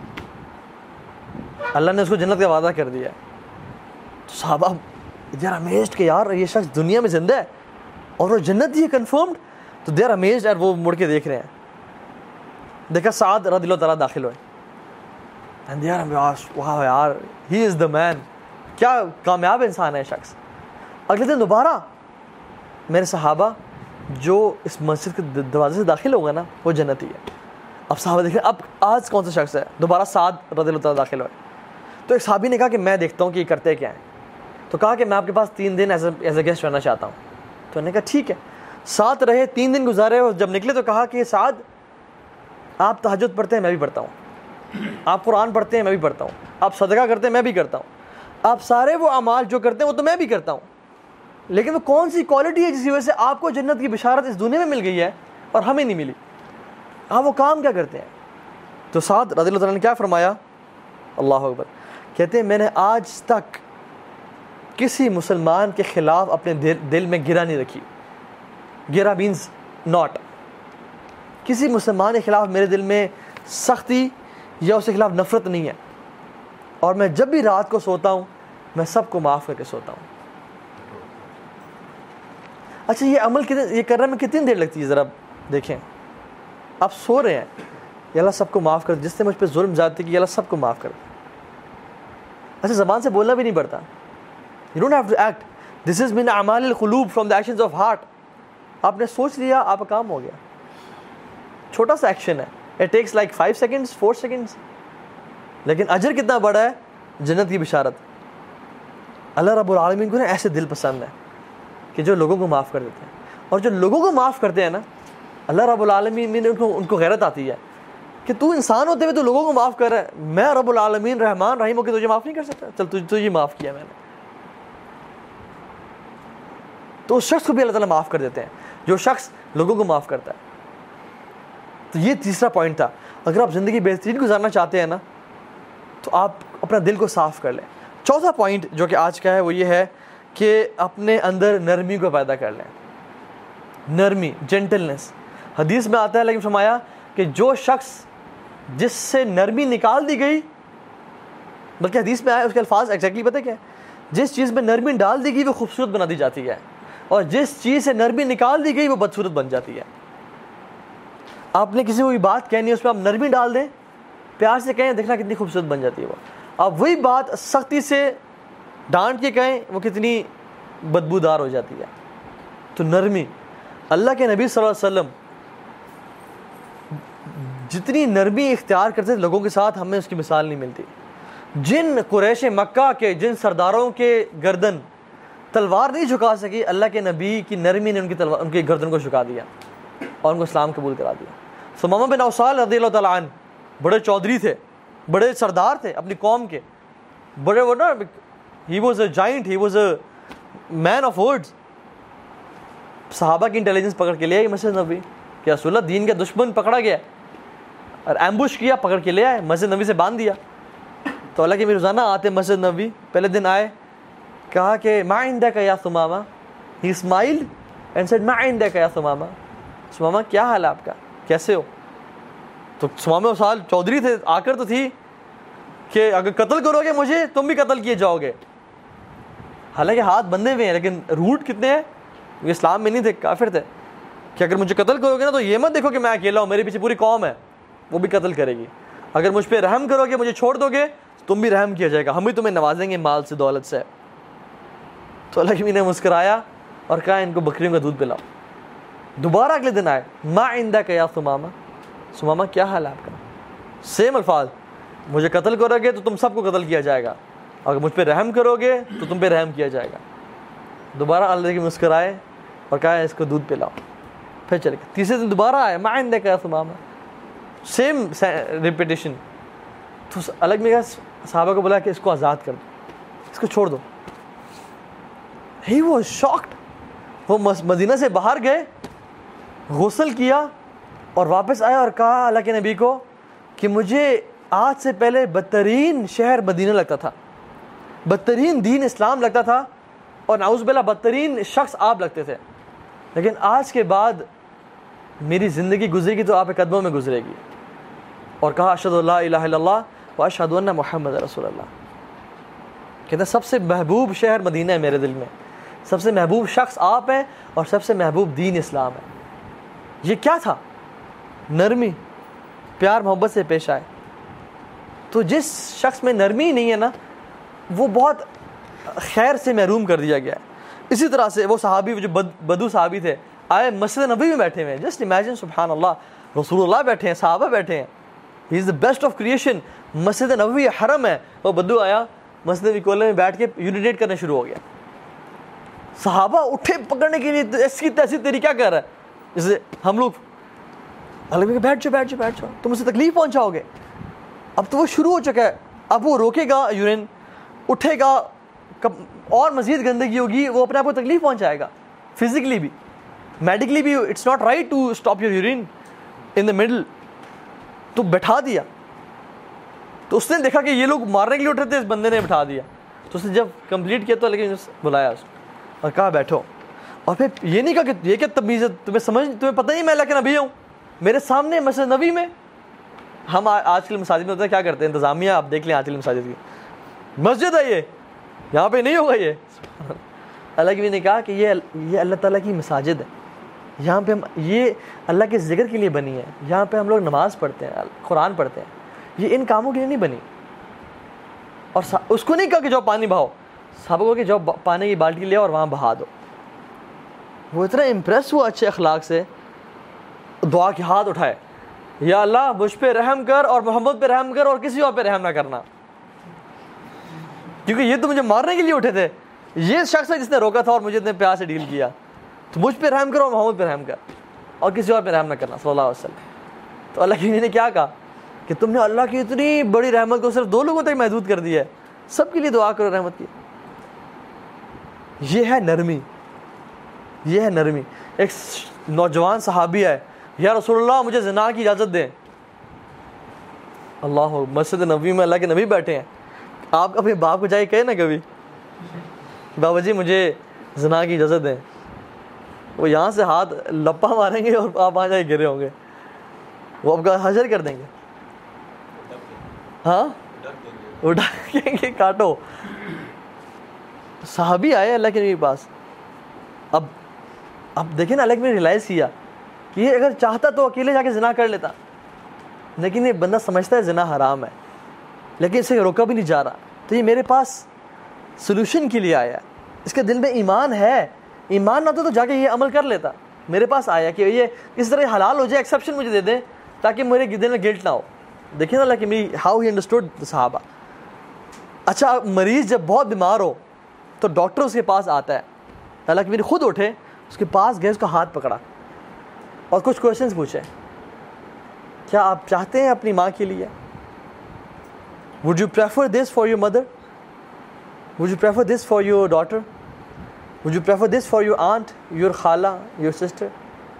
اللہ نے اس کو جنت کا وعدہ کر دیا ہے. تو صحابہ دے آر امیزڈ کہ یار یہ شخص دنیا میں زندہ ہے اور وہ جنتی ہے کنفرمڈ. تو دے آر امیزڈ, اور وہ مڑ کے دیکھ رہے ہیں. دیکھا سعد رضی اللہ تعالیٰ داخل ہوئے, اینڈ دے آر واہ یار ہی از دا مین, کیا کامیاب انسان ہے شخص. اگلے دن دوبارہ میرے صحابہ جو اس مسجد کے دروازے سے داخل ہوگا نا وہ جنتی ہے. اب صحابہ دیکھیں اب آج کون سا شخص ہے. دوبارہ سعد رضی اللہ تعالیٰ داخل ہوئے. تو ایک صحابی نے کہا کہ میں دیکھتا ہوں کہ یہ کرتے کیا ہیں. تو کہا کہ میں آپ کے پاس تین دن ایز اے گیسٹ رہنا چاہتا ہوں. تو انہوں نے کہا ٹھیک ہے. ساتھ رہے, تین دن گزارے, اور جب نکلے تو کہا کہ سعد آپ تہجد پڑھتے ہیں میں بھی پڑھتا ہوں, آپ قرآن پڑھتے ہیں میں بھی پڑھتا ہوں, آپ صدقہ کرتے ہیں میں بھی کرتا ہوں, آپ سارے وہ اعمال جو کرتے ہیں وہ تو میں بھی کرتا ہوں, لیکن وہ کون سی کوالٹی ہے جس کی وجہ سے آپ کو جنت کی بشارت اس دنیا میں مل گئی ہے اور ہمیں نہیں ملی؟ آپ وہ کام کیا کرتے ہیں؟ تو سعد رضی اللہ تعالیٰ نے کیا فرمایا؟ اللہ اکبر. کہتے ہیں میں نے آج تک کسی مسلمان کے خلاف اپنے دل, دل میں گرہ نہیں رکھی. گرہ مینز ناٹ. کسی مسلمان کے خلاف میرے دل میں سختی یا اس کے خلاف نفرت نہیں ہے. اور میں جب بھی رات کو سوتا ہوں میں سب کو معاف کر کے سوتا ہوں. اچھا یہ عمل کتنے یہ کرنے میں کتنی دیر لگتی ہے ذرا دیکھیں. آپ سو رہے ہیں, یا اللہ سب کو معاف کر, جس نے مجھ پہ ظلم زیادتی کی یا اللہ سب کو معاف کر. اچھا زبان سے بولنا بھی نہیں پڑتا. You don't have to act. This is min اعمال القلوب, from the actions of heart. آپ نے سوچ لیا آپ کا کام ہو گیا. چھوٹا سا ایکشن ہے, it takes like five seconds, four seconds, لیکن اجر کتنا بڑا ہے, جنت کی بشارت. اللہ رب العالمین کو نا ایسے دل پسند ہے کہ جو لوگوں کو معاف کر دیتے ہیں. اور جو لوگوں کو معاف کرتے ہیں نا, اللہ رب العالمین نے ان کو ان کو غیرت آتی ہے کہ تو انسان ہوتے ہوئے تو لوگوں کو معاف کر رہا ہے, میں رب العالمین رحمان رحیم ہو کے تجھے معاف نہیں کر سکتا, چل تجھے معاف کیا میں نے. تو اس شخص کو بھی اللہ تعالیٰ معاف کر دیتے ہیں جو شخص لوگوں کو معاف کرتا ہے. تو یہ تیسرا پوائنٹ تھا. اگر آپ زندگی بہترین گزارنا چاہتے ہیں نا تو آپ اپنا دل کو صاف کر لیں. چوتھا پوائنٹ جو کہ آج کا ہے وہ یہ ہے کہ اپنے اندر نرمی کو پیدا کر لیں. نرمی, جینٹلنس. حدیث میں آتا ہے لیکن فرمایا کہ جو شخص جس سے نرمی نکال دی گئی, بلکہ حدیث میں آیا اس کے الفاظ ایگزیکٹلی پتہ کیا ہے, جس چیز میں نرمی ڈال دی گئی وہ خوبصورت بنا دی جاتی ہے, اور جس چیز سے نرمی نکال دی گئی وہ بدصورت بن جاتی ہے. آپ نے کسی کو بھی بات کہنی ہے, اس میں آپ نرمی ڈال دیں, پیار سے کہیں, دیکھنا کتنی خوبصورت بن جاتی ہے وہ. آپ وہی بات سختی سے ڈانٹ کے کہیں, وہ کتنی بدبودار ہو جاتی ہے. تو نرمی. اللہ کے نبی صلی اللہ علیہ وسلم جتنی نرمی اختیار کرتے تھے لوگوں کے ساتھ, ہمیں اس کی مثال نہیں ملتی. جن قریش مکہ کے جن سرداروں کے گردن تلوار نہیں جھکا سکی, اللہ کے نبی کی نرمی نے ان کی تلوار ان کی گردن کو جھکا دیا اور ان کو اسلام قبول کرا دیا. ثمامہ بن اوصال رضی اللہ تعالیٰ عنہ بڑے چودھری تھے, بڑے سردار تھے اپنی قوم کے, بڑے وہ نا he was a giant, he was a man of words. صحابہ کی انٹیلیجنس پکڑ کے لے آئی مسجد نبی کہ رسول اللہ دین کا دشمن پکڑا گیا, اور ایمبوش کیا, پکڑ کے لے آئے, مسجد نبی سے باندھ دیا. تو اللہ کے بھی روزانہ آتے مسجد نبی. پہلے دن آئے, کہا کہ ما عندک یا ثمامہ, ہی اسمائلڈ اینڈ سیڈ ما عندک یا ثمامہ. ثمامہ کیا حال ہے آپ کا, کیسے ہو؟ تو ثمامہ سال چودھری تھے, آ کر تو تھی کہ اگر قتل کرو گے مجھے تم بھی قتل کیے جاؤ گے. حالانکہ ہاتھ بندھے ہوئے ہیں, لیکن روٹ کتنے ہیں, یہ اسلام میں نہیں تھے, کافر تھے, کہ اگر مجھے قتل کرو گے نا تو یہ مت دیکھو کہ میں اکیلا ہوں, میرے پیچھے پوری قوم ہے, وہ بھی قتل کرے گی. اگر مجھ پہ رحم کرو گے, مجھے چھوڑ دو گے, تم بھی رحم کیا جائے گا, ہم بھی تمہیں نوازیں گے مال سے, دولت سے. تو اللہ نے مسکرایا اور کہا ان کو بکریوں کا دودھ پلاؤ. دوبارہ اگلے دن آئے, ما عندک یا ثمامہ, ثمامہ کیا حال ہے آپ کا؟ سیم الفاظ, مجھے قتل کرو گے تو تم سب کو قتل کیا جائے گا, اگر مجھ پہ رحم کرو گے تو تم پہ رحم کیا جائے گا. دوبارہ اللہ کی مسکرائے اور کہا اس کو دودھ پلاؤ, پھر چلے گئے. تیسرے دن دوبارہ آئے, ما عندک یا ثمامہ, سیم ریپیٹیشن. تو الگ میں صحابہ کو بولا کہ اس کو آزاد کر دو, اس کو چھوڑ دو. He was shocked. وہ مدینہ سے باہر گئے, غسل کیا اور واپس آیا اور کہا اللہ کے نبی کو کہ مجھے آج سے پہلے بدترین شہر مدینہ لگتا تھا, بدترین دین اسلام لگتا تھا, اور نعوذ باللہ بدترین شخص آپ لگتے تھے, لیکن آج کے بعد میری زندگی گزرے گی تو آپ کے قدموں میں گزرے گی. اور کہا اشہد ان لا الہ الا اللہ و اشہد ان محمد رسول اللہ. کہتے ہیں سب سے محبوب شہر مدینہ ہے میرے دل میں, سب سے محبوب شخص آپ ہیں, اور سب سے محبوب دین اسلام ہے. یہ کیا تھا؟ نرمی, پیار محبت سے پیش آئے. تو جس شخص میں نرمی نہیں ہے نا, وہ بہت خیر سے محروم کر دیا گیا ہے. اسی طرح سے وہ صحابی جو بدو صحابی تھے, آئے مسجد نبی میں بیٹھے ہوئے ہیں. جسٹ امیجن, سبحان اللہ, رسول اللہ بیٹھے ہیں, صحابہ بیٹھے ہیں, he is the best of creation, مسجد نبوی حرم ہے. وہ بدو آیا مسجد نبی کولے میں بیٹھ کے یونیٹیٹ کرنا شروع ہو گیا. صحابہ اٹھے پکڑنے کے لیے, ایسی تیسی تیری کیا کر رہا ہے, جیسے ہم لوگ الگ میں بیٹھ جاؤ بیٹھ جاؤ بیٹھ جاؤ, تم اسے تکلیف پہنچاؤ گے. اب تو وہ شروع ہو چکا ہے, اب وہ روکے گا یورین, اٹھے گا, اور مزید گندگی ہوگی, وہ اپنے آپ کو تکلیف پہنچائے گا, فزیکلی بھی میڈیکلی بھی. It's not right to stop your urine in the middle. تو بٹھا دیا. تو اس نے دیکھا کہ یہ لوگ مارنے کے لیے اٹھ رہے تھے, اس بندے نے بٹھا دیا. تو اس نے جب کمپلیٹ کیا تو لیکن بلایا اس اور کہا بیٹھو. اور پھر یہ نہیں کہا کہ یہ کیا تمیز ہے, تمہیں سمجھ, تمہیں پتہ نہیں میں اللہ کے نبی ہوں, میرے سامنے مسجد نبی میں. ہم آج کل مساجد میں ہوتا ہے کیا کرتے ہیں, انتظامیہ آپ دیکھ لیں آج کل مساجد کی, مسجد ہے یہ, یہاں پہ نہیں ہوگا یہ. اللہ کے نبی نے کہا کہ یہ یہ اللہ تعالیٰ کی مساجد ہے, یہاں پہ ہم, یہ اللہ کے ذکر کے لیے بنی ہے, یہاں پہ ہم لوگ نماز پڑھتے ہیں, قرآن پڑھتے ہیں, یہ ان کاموں کے لیے نہیں بنی. اور اس کو نہیں کہا کہ جاؤ پانی بہاؤ, صحابہ کو کہ جاؤ پانی کی بالٹی لے اور وہاں بہا دو. وہ اتنا امپریس ہوا اچھے اخلاق سے, دعا کے ہاتھ اٹھائے, یا اللہ مجھ پہ رحم کر اور محمد پہ رحم کر اور کسی اور پہ رحم نہ کرنا, کیونکہ یہ تو مجھے مارنے کے لیے اٹھے تھے, یہ شخص ہے جس نے روکا تھا اور مجھے اتنے پیار سے ڈیل کیا, تو مجھ پہ رحم کرو اور محمد پہ رحم کر اور کسی اور پہ رحم نہ کرنا صلی اللہ علیہ وسلم. تو اللہ کی نے کیا کہا کہ تم نے اللہ کی اتنی بڑی رحمت کو صرف دو لوگوں تک محدود کر دیا ہے, سب کے لیے دعا کرو رحمت کی. یہ ہے نرمی, یہ ہے نرمی. ایک نوجوان صحابی ہے, یا رسول اللہ مجھے زنا کی اجازت دیں. اللہ, مسجد نبوی میں اللہ کے نبی بیٹھے ہیں, آپ اپنے باپ کو جائے کہے نا کبھی بابا جی مجھے زنا کی اجازت دیں, وہ یہاں سے ہاتھ لپا ماریں گے اور آپ وہاں جائے گرے ہوں گے, وہ آپ کا حشر کر دیں گے. ہاں اٹھا کہیں گے کاٹو. صحابی آئے اللہ کے نبی کے پاس. اب اب دیکھیں نا, اللہ کے نبی نے ریلائز کیا کہ یہ اگر چاہتا تو اکیلے جا کے زنا کر لیتا, لیکن یہ بندہ سمجھتا ہے زنا حرام ہے, لیکن اسے روکا بھی نہیں جا رہا, تو یہ میرے پاس سلوشن کے لیے آیا. اس کے دل میں ایمان ہے, ایمان نہ تو تو جا کے یہ عمل کر لیتا. میرے پاس آیا کہ یہ اس طرح حلال ہو جائے, ایکسیپشن مجھے دے دیں تاکہ میرے دل میں گلٹ نہ ہو. دیکھیں نا اللہ کہ میری ہاؤ ہی انڈرسٹوڈ صحابہ. اچھا, مریض جب بہت بیمار ہو تو ڈاکٹر اس کے پاس آتا ہے, اللہ کہ میری خود اٹھے, اس کے پاس گئے, اس کا ہاتھ پکڑا اور کچھ کوشچنس پوچھے, کیا آپ چاہتے ہیں اپنی ماں کے لیے, would you prefer this for your mother, would you prefer this for your daughter, would you prefer this for your aunt, your خالہ, your sister,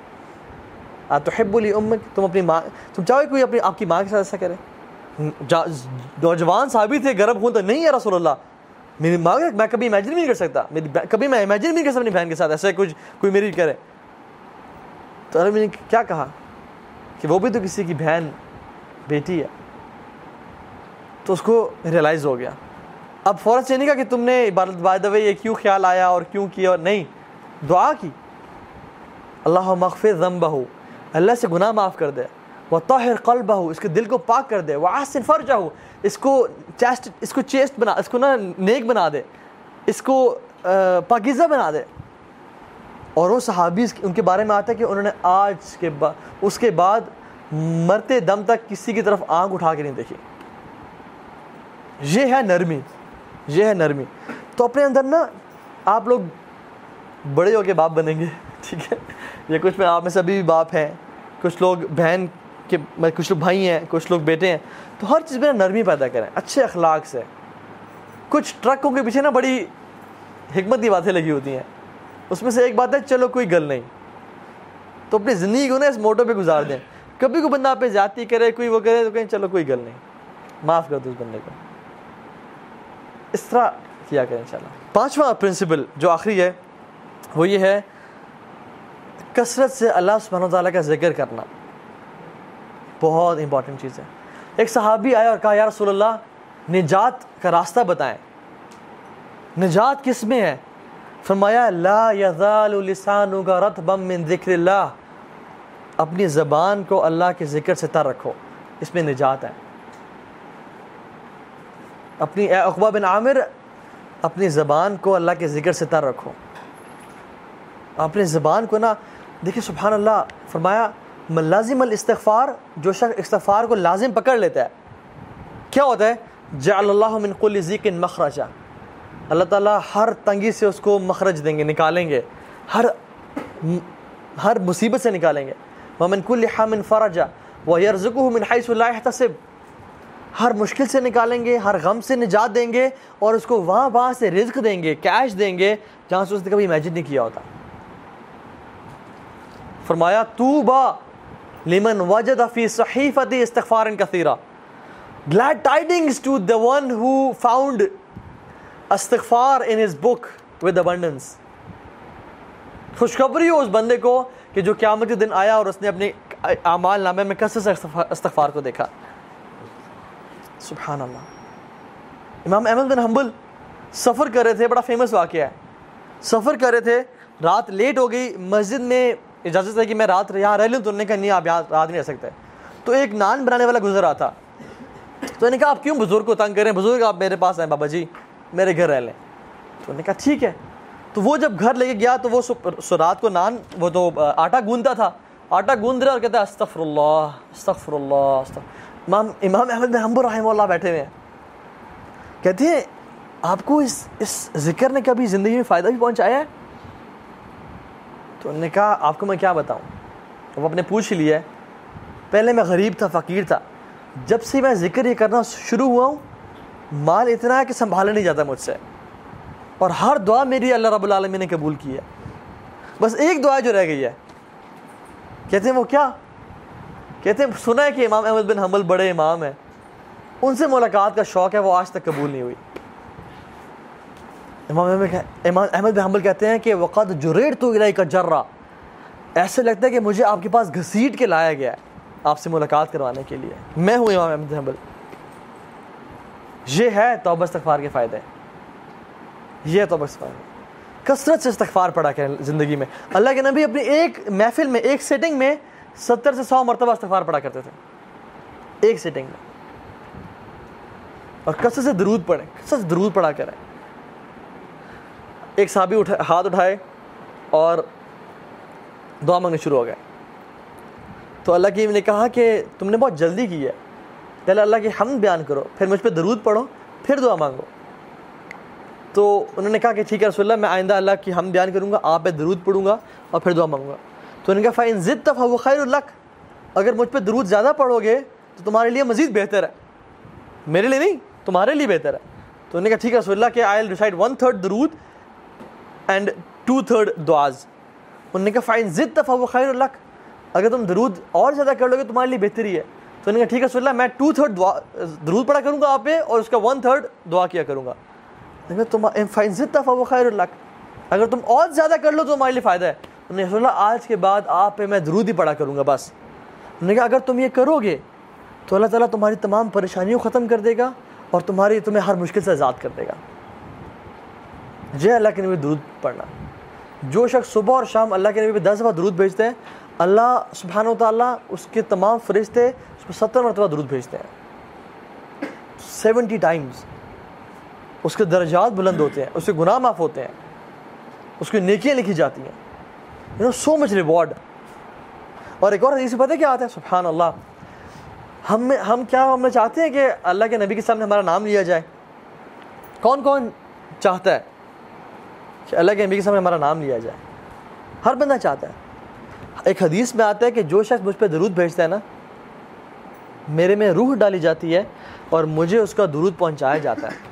اتحب لامک, تم اپنی ماں, تم چاہو کوئی اپنی آپ کی ماں کے ساتھ ایسا کرے. نوجوان صحابی تھے, گرم خون تو نہیں ہے رسول اللہ, میری ماں میں کبھی امیجن بھی نہیں کر سکتا, میری کبھی میں امیجن بھی نہیں کر سکتا اپنی بہن کے ساتھ ایسا کچھ کوئی میری کرے. تو میں نے کیا کہا کہ وہ بھی تو کسی کی بہن بیٹی ہے. تو اس کو ریئلائز ہو گیا. اب فوراً سے نہیں کہا کہ تم نے بائی دا وے یہ کیوں خیال آیا اور کیوں کیا, اور نہیں, دعا کی, اللہم اغفر ذنبہ, اللہ سے گناہ معاف کر دے, وطہر قلبہ, اس کے دل کو پاک کر دے, وحسن فرجہ, اس کو چیسٹ اس کو چیسٹ بنا, اس کو نا نیک بنا دے, اس کو پاکیزہ بنا دے. اور وہ صحابی ان کے بارے میں آتا ہے کہ انہوں نے آج کے بعد اس کے بعد مرتے دم تک کسی کی طرف آنکھ اٹھا کے نہیں دیکھی. یہ ہے نرمی, یہ ہے نرمی. تو اپنے اندر نا آپ لوگ بڑے ہو کے باپ بنیں گے, ٹھیک ہے, یہ کچھ میں آپ میں سے ابھی بھی باپ ہیں, کچھ لوگ بہن کے, کچھ لوگ بھائی ہیں, کچھ لوگ بیٹے ہیں. تو ہر چیز میں نرمی پیدا کریں, اچھے اخلاق سے. کچھ ٹرکوں کے پیچھے نا بڑی حکمت کی باتیں لگی ہوتی ہیں, اس میں سے ایک بات ہے چلو کوئی گل نہیں. تو اپنی زندگی کو نا اس موٹو پہ گزار دیں. کبھی کوئی بندہ آپ پہ زیادتی کرے, کوئی وہ کرے, تو کہیں چلو کوئی گل نہیں, معاف کر دو اس بندے کو. اس طرح کیا کریں انشاءاللہ. پانچواں پرنسپل جو آخری ہے وہ یہ ہے کثرت سے اللہ سبحانہ و تعالیٰ کا ذکر کرنا. بہت امپورٹنٹ چیز ہے. ایک صحابی آیا اور کہا یا رسول اللہ نجات کا راستہ بتائیں, نجات کس میں ہے؟ فرمایا لا یزال لسانک رطبا من ذکر اللہ, اپنی زبان کو اللہ کے ذکر سے تر رکھو, اس میں نجات ہے. اپنی عقبہ بن عامر اپنی زبان کو اللہ کے ذکر سے تر رکھو. اپنی زبان کو نا دیکھیں سبحان اللہ, فرمایا من لازم الاستغفار, جو شخص استغفار کو لازم پکڑ لیتا ہے کیا ہوتا ہے؟ جعل اللہ من کل ضیق مخرجا, اللہ تعالیٰ ہر تنگی سے اس کو مخرج دیں گے, نکالیں گے, ہر ہر مصیبت سے نکالیں گے. ومن کل حم فرجا ویرزقہ من حیث لا یحتسب, ہر مشکل سے نکالیں گے, ہر غم سے نجات دیں گے, اور اس کو وہاں وہاں سے رزق دیں گے, کیش دیں گے جہاں سے اس نے کبھی امیجن نہیں کیا ہوتا. فرمایا طوبی لمن وجد فی صحیفۃ استغفار کثیرا, glad tidings to the one who found استغفار in his book with abundance. خوشخبری ہو اس بندے کو کہ جو قیامت کے دن آیا اور اس نے اپنے اعمال نامے میں کثرت سے استغفار کو دیکھا. سبحان اللہ. امام احمد بن حنبل سفر کر رہے تھے, بڑا فیمس واقعہ ہے. سفر کر رہے تھے, رات لیٹ ہو گئی, مسجد میں اجازت ہے کہ میں رات یہاں رہ لوں, تو انہوں نے کہا نہیں آپ یہاں رات نہیں رہ سکتے. تو ایک نان بنانے والا گزر رہا تھا, تو انہوں نے کہا آپ کیوں بزرگ کو تنگ کریں, بزرگ آپ میرے پاس آئیں بابا جی, میرے گھر رہ لیں. تو انہوں نے کہا ٹھیک ہے. تو وہ جب گھر لے کے گیا تو وہ رات کو نان وہ تو آٹا گوندتا تھا, آٹا گوند رہا اور کہتا ہے استغفر اللہ استغفر اللہ استغفر. امام امام احمد بن حنبل رحمہ اللہ بیٹھے ہوئے ہیں, کہتے ہیں آپ کو اس اس ذکر نے کبھی زندگی میں فائدہ بھی پہنچایا ہے؟ تو انہوں نے کہا آپ کو میں کیا بتاؤں. وہ اپنے پوچھ لیا, پہلے میں غریب تھا, فقیر تھا, جب سے میں ذکر یہ کرنا شروع ہوا ہوں مال اتنا ہے کہ سنبھالا نہیں جاتا مجھ سے, اور ہر دعا میری اللہ رب العالمین نے قبول کی ہے, بس ایک دعا جو رہ گئی ہے. کہتے ہیں وہ کیا؟ کہتے ہیں سنا ہے کہ امام احمد بن حنبل بڑے امام ہیں, ان سے ملاقات کا شوق ہے, وہ آج تک قبول نہیں ہوئی. امام امام احمد بن حنبل کہتے ہیں کہ وقد جریرت الیک جرا, ایسے لگتا ہے کہ مجھے آپ کے پاس گھسیٹ کے لایا گیا ہے آپ سے ملاقات کروانے کے لیے, میں ہوں امام احمد بن حنبل. یہ ہے توبہ استغفار کے فائدے, یہ ہے توبہ استغفار. کثرت سے استغفار پڑھا کریں زندگی میں. اللہ کے نبی اپنی ایک محفل میں, ایک سیٹنگ میں ستر سے سو مرتبہ استغفار پڑھا کرتے تھے, ایک سیٹنگ میں. اور کثرت سے درود پڑھیں, کثرت سے درود پڑھا کریں. ایک صحابی اٹھا ہاتھ اٹھائے اور دعا مانگنے شروع ہو گئے. تو اللہ کی نے کہا کہ تم نے بہت جلدی کی ہے, پہلے اللہ کی حمد بیان کرو, پھر مجھ پہ درود پڑھو, پھر دعا مانگو. تو انہوں نے کہا کہ ٹھیک ہے رسول اللہ, میں آئندہ اللہ کی حمد بیان کروں گا, آپ پہ درود پڑھوں گا اور پھر دعا مانگوں گا. تو انہوں نے کہا فَإِن زِدْتَ فَهُوَ خَيْرٌ لَكَ, اگر مجھ پہ درود زیادہ پڑھو گے تو تمہارے لیے مزید بہتر ہے, میرے لیے نہیں تمہارے لیے بہتر ہے. تو انہوں نے کہا ٹھیک ہے رسول اللہ کہ I will recite one third درود اینڈ ٹو تھرڈ دعاز. انہوں نے کہا فَإِن زِدْتَ فَهُوَ خَيْرٌ لَكَ, اگر تم درود اور زیادہ کر لو گے تمہارے لیے بہتری ہے. تو انہوں نے کہا ٹھیک ہے رسول اللہ میں ٹو تھرڈ درود پڑھا کروں گا آپ پہ, اور اس کا ون تھرڈ دعا کیا کروں گا. فَإِن زِدْتَ فَهُوَ خَيْرٌ لَكَ, اگر تم اور زیادہ کر لو تو تمہارے لیے فائدہ ہے. انہوں نے رسول اللہ آج کے بعد آپ پہ میں درود ہی پڑھا کروں گا بس. انہوں نے کہا اگر تم یہ کرو گے تو اللہ تعالیٰ تمہاری تمام پریشانیوں کو ختم کر دے گا اور تمہاری تمہیں ہر مشکل سے آزاد کر دے گا. جے اللہ کے نبی درود پڑھنا. جو شخص صبح اور شام اللہ کے نبی پہ دس دفعہ درود بھیجتے ہیں, اللہ سبحانہ و تعالیٰ اس کے تمام فرشتے اس پہ ستر مرتبہ درود بھیجتے ہیں, سیونٹی ٹائمز. اس کے درجات بلند ہوتے ہیں, اس کے گناہ معاف ہوتے ہیں, اس کی نیکیاں لکھی جاتی ہیں. You know so much reward. اور ایک اور حدیث میں پتہ کیا آتا ہے, سبحان اللہ, ہم میں ہم کیا ہم چاہتے ہیں کہ اللہ کے نبی کے سامنے ہمارا نام لیا جائے؟ کون کون چاہتا ہے کہ اللہ کے نبی کے سامنے ہمارا نام لیا جائے؟ ہر بندہ چاہتا ہے. ایک حدیث میں آتا ہے کہ جو شخص مجھ پہ درود بھیجتا ہے نا, میرے میں روح ڈالی جاتی ہے اور مجھے اس کا درود پہنچایا جاتا ہے.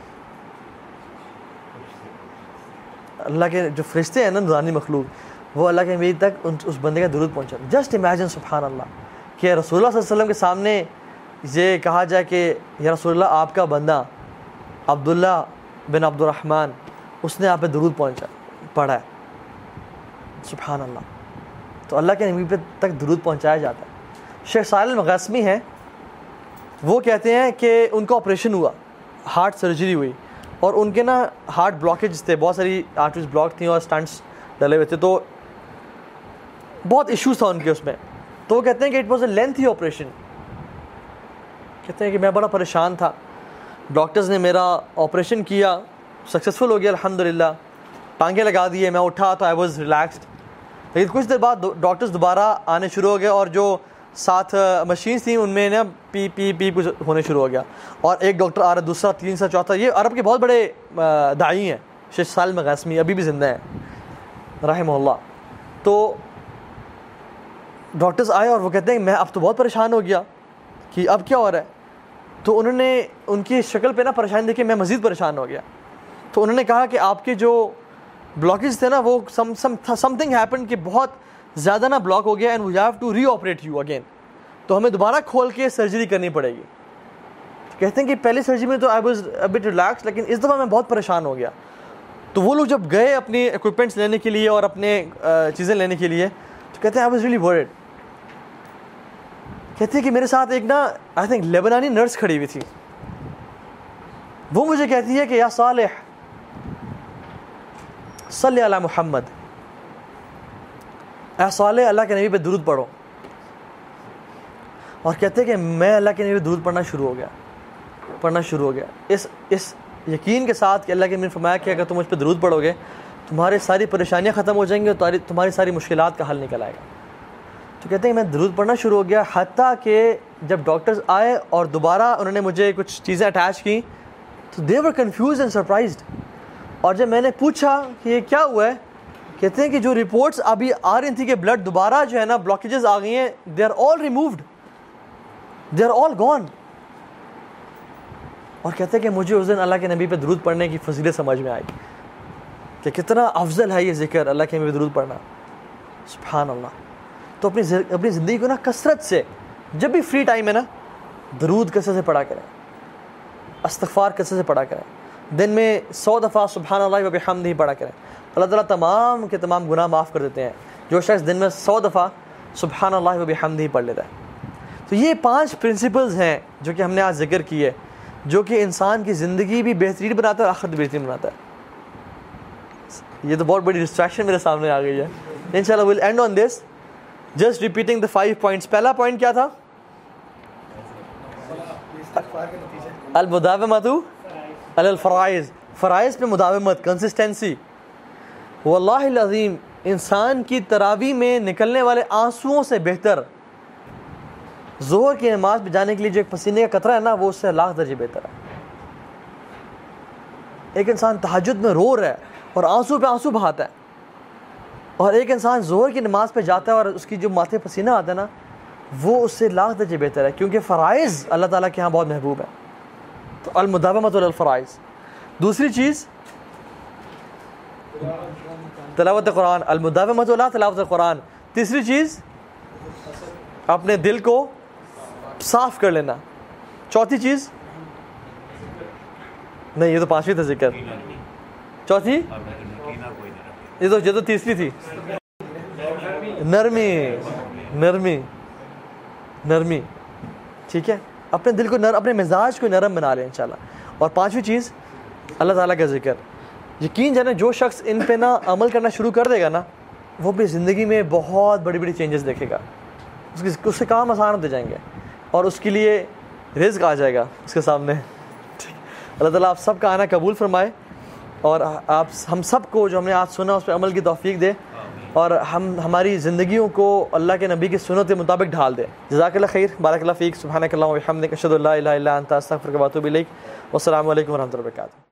اللہ کے جو فرشتے ہیں نا, نورانی مخلوق, وہ اللہ کے نبی تک اس بندے کا درود پہنچاتے ہیں. جسٹ امیجن سبحان اللہ کہ رسول اللہ صلی اللہ علیہ وسلم کے سامنے یہ کہا جائے کہ یا رسول اللہ آپ کا بندہ عبداللہ بن عبد الرحمن, اس نے آپ پہ درود پہنچا پڑھا ہے. سبحان اللہ. تو اللہ کے نبی پہ تک درود پہنچایا جاتا ہے. شیخ صالح المغاسمی ہیں, وہ کہتے ہیں کہ ان کا آپریشن ہوا, ہارٹ سرجری ہوئی, اور ان کے نا ہارٹ بلاکیج تھے, بہت ساری آرٹریز بلاک تھیں اور سٹنٹس ڈلے ہوئے تھے, تو بہت ایشوز تھا ان کے اس میں. تو وہ کہتے ہیں کہ it was a lengthy operation. کہتے ہیں کہ میں بڑا پریشان تھا. ڈاکٹرز نے میرا آپریشن کیا, سکسیزفل ہو گیا الحمدللہ, ٹانگیں لگا دیے, میں اٹھا تو آئی واز ریلیکسڈ. لیکن کچھ دیر بعد ڈاکٹرز دوبارہ آنے شروع ہو گئے, اور جو ساتھ مشینس تھیں ان میں نا پی پی پی کچھ ہونے شروع ہو گیا, اور ایک ڈاکٹر آ رہا, دوسرا, تیسرا, چوتھا. یہ عرب کے بہت بڑے داعی ہیں, شیخ صالح المغاسمی, ابھی بھی زندہ ہیں رحمہ اللہ. تو ڈاکٹرز آئے اور وہ کہتے ہیں کہ میں اب تو بہت پریشان ہو گیا کہ اب کیا ہو رہا ہے. تو انہوں نے ان کی شکل پہ نا پریشانی دیکھی, میں مزید پریشان ہو گیا. تو انہوں نے کہا کہ آپ کے جو بلاکیج تھے نا, وہ سم سم تھنگ ہیپن کہ بہت زیادہ نا بلاک ہو گیا, and we have to reoperate you again. تو ہمیں دوبارہ کھول کے سرجری کرنی پڑے گی. کہتے ہیں کہ پہلی سرجری میں تو I was a bit relax, لیکن اس دفعہ میں بہت پریشان ہو گیا. تو وہ لوگ جب گئے اپنی اکوپمنٹس لینے کے لیے اور اپنے چیزیں لینے کے لیے, تو کہتے ہیں آئی واز ریئلی ورڈ. کہتے ہیں کہ میرے ساتھ ایک نا آئی تھنک لیبنانی نرس کھڑی ہوئی تھی. وہ مجھے کہتی ہے کہ یا صالح صلی علی محمد, اے صالح اللہ کے نبی پہ درود پڑھو. اور کہتے ہیں کہ میں اللہ کے نبی پہ درود پڑھنا شروع ہو گیا پڑھنا شروع ہو گیا اس اس یقین کے ساتھ کہ اللہ کے نبی نے فرمایا کہ اگر تم مجھ پہ درود پڑھو گے تمہاری ساری پریشانیاں ختم ہو جائیں گی اور تمہاری ساری مشکلات کا حل نکل آئے گا. تو کہتے ہیں کہ میں درود پڑھنا شروع ہو گیا, حتیٰ کہ جب ڈاکٹرز آئے اور دوبارہ انہوں نے مجھے کچھ چیزیں اٹیچ کی, تو they were confused and surprised. اور جب میں نے پوچھا کہ یہ کیا ہوا ہے, کہتے ہیں کہ جو رپورٹس ابھی آ رہی تھیں کہ بلڈ دوبارہ جو ہے نا بلاکیجز آ گئی ہیں, they are all removed, they are all gone. اور کہتے ہیں کہ مجھے اس دن اللہ کے نبی پہ درود پڑھنے کی فضیلت سمجھ میں آئی کہ کتنا افضل ہے یہ ذکر, اللہ کے نبی پہ درود پڑھنا. سبحان اللہ. تو اپنی اپنی زندگی کو نا کثرت سے, جب بھی فری ٹائم ہے نا, درود کثرت سے پڑھا کریں, استغفار کثرت سے پڑھا کریں. دن میں سو دفعہ سبحان اللہ و بحمدہ پڑھا کریں. اللہ تعالیٰ تمام کے تمام گناہ معاف کر دیتے ہیں جو شخص دن میں سو دفعہ سبحان اللہ و بحمدہ پڑھ لیتا ہے. تو یہ پانچ پرنسپلز ہیں جو کہ ہم نے آج ذکر کیے, جو کہ انسان کی زندگی بھی بہترین بناتا ہے اور آخرت بھی بہترین بناتا ہے. یہ تو بہت بڑی ڈسٹریکشن میرے سامنے آ گئی ہے. انشاءاللہ we'll end on this just repeating the five points. پہلا پوائنٹ کیا تھا؟ المداومۃ علی الفرائض, فرائض پہ مداومت, کنسسٹنسی. واللہ العظیم انسان کی تراویح میں نکلنے والے آنسوؤں سے بہتر ظہر کی نماز پہ جانے کے لیے جو ایک پسینے کا قطرہ ہے نا, وہ اس سے لاکھ درجے بہتر ہے. ایک انسان تہجد میں رو رہا ہے اور آنسو پہ آنسو بہاتا ہے, اور ایک انسان ظہر کی نماز پہ جاتا ہے اور اس کی جو ماتھے پسینہ آتا ہے نا, وہ اس سے لاکھ درجے بہتر ہے, کیونکہ فرائض اللہ تعالیٰ کے ہاں بہت محبوب ہے. تو المداومۃ علی الفرائض. دوسری چیز تلاوت قرآن, المداومۃ علی تلاوت قرآن. تیسری چیز اپنے دل کو صاف کر لینا. چوتھی چیز نہیں, یہ تو پانچویں تھا ذکر. چوتھی یہ تو یہ تو تیسری تھی, نرمی نرمی نرمی ٹھیک ہے, اپنے دل کو نر اپنے مزاج کو نرم بنا لیں انشاءاللہ. اور پانچویں چیز اللہ تعالیٰ کا ذکر. یقین جانے جو شخص ان پہ نا عمل کرنا شروع کر دے گا نا, وہ اپنی زندگی میں بہت بڑی بڑی چینجز دیکھے گا. اس کے اس سے کام آسان ہوتے جائیں گے اور اس کے لیے رزق آ جائے گا اس کے سامنے. اللہ تعالیٰ آپ سب کا آنا قبول فرمائے, اور آپ ہم سب کو جو ہم نے آج سنا اس پہ عمل کی توفیق دے. اور ہم ہماری زندگیوں کو اللہ کے نبی کی سنت کے مطابق ڈھال دیں۔ جزاک اللہ خیر، بارک اللہ فیک، سبحانک اللہم و بحمدک، اشہد ان لا الہ الا انت، استغفرک و اتوب الیک، والسلام علیکم ورحمۃ اللہ وبرکاتہ۔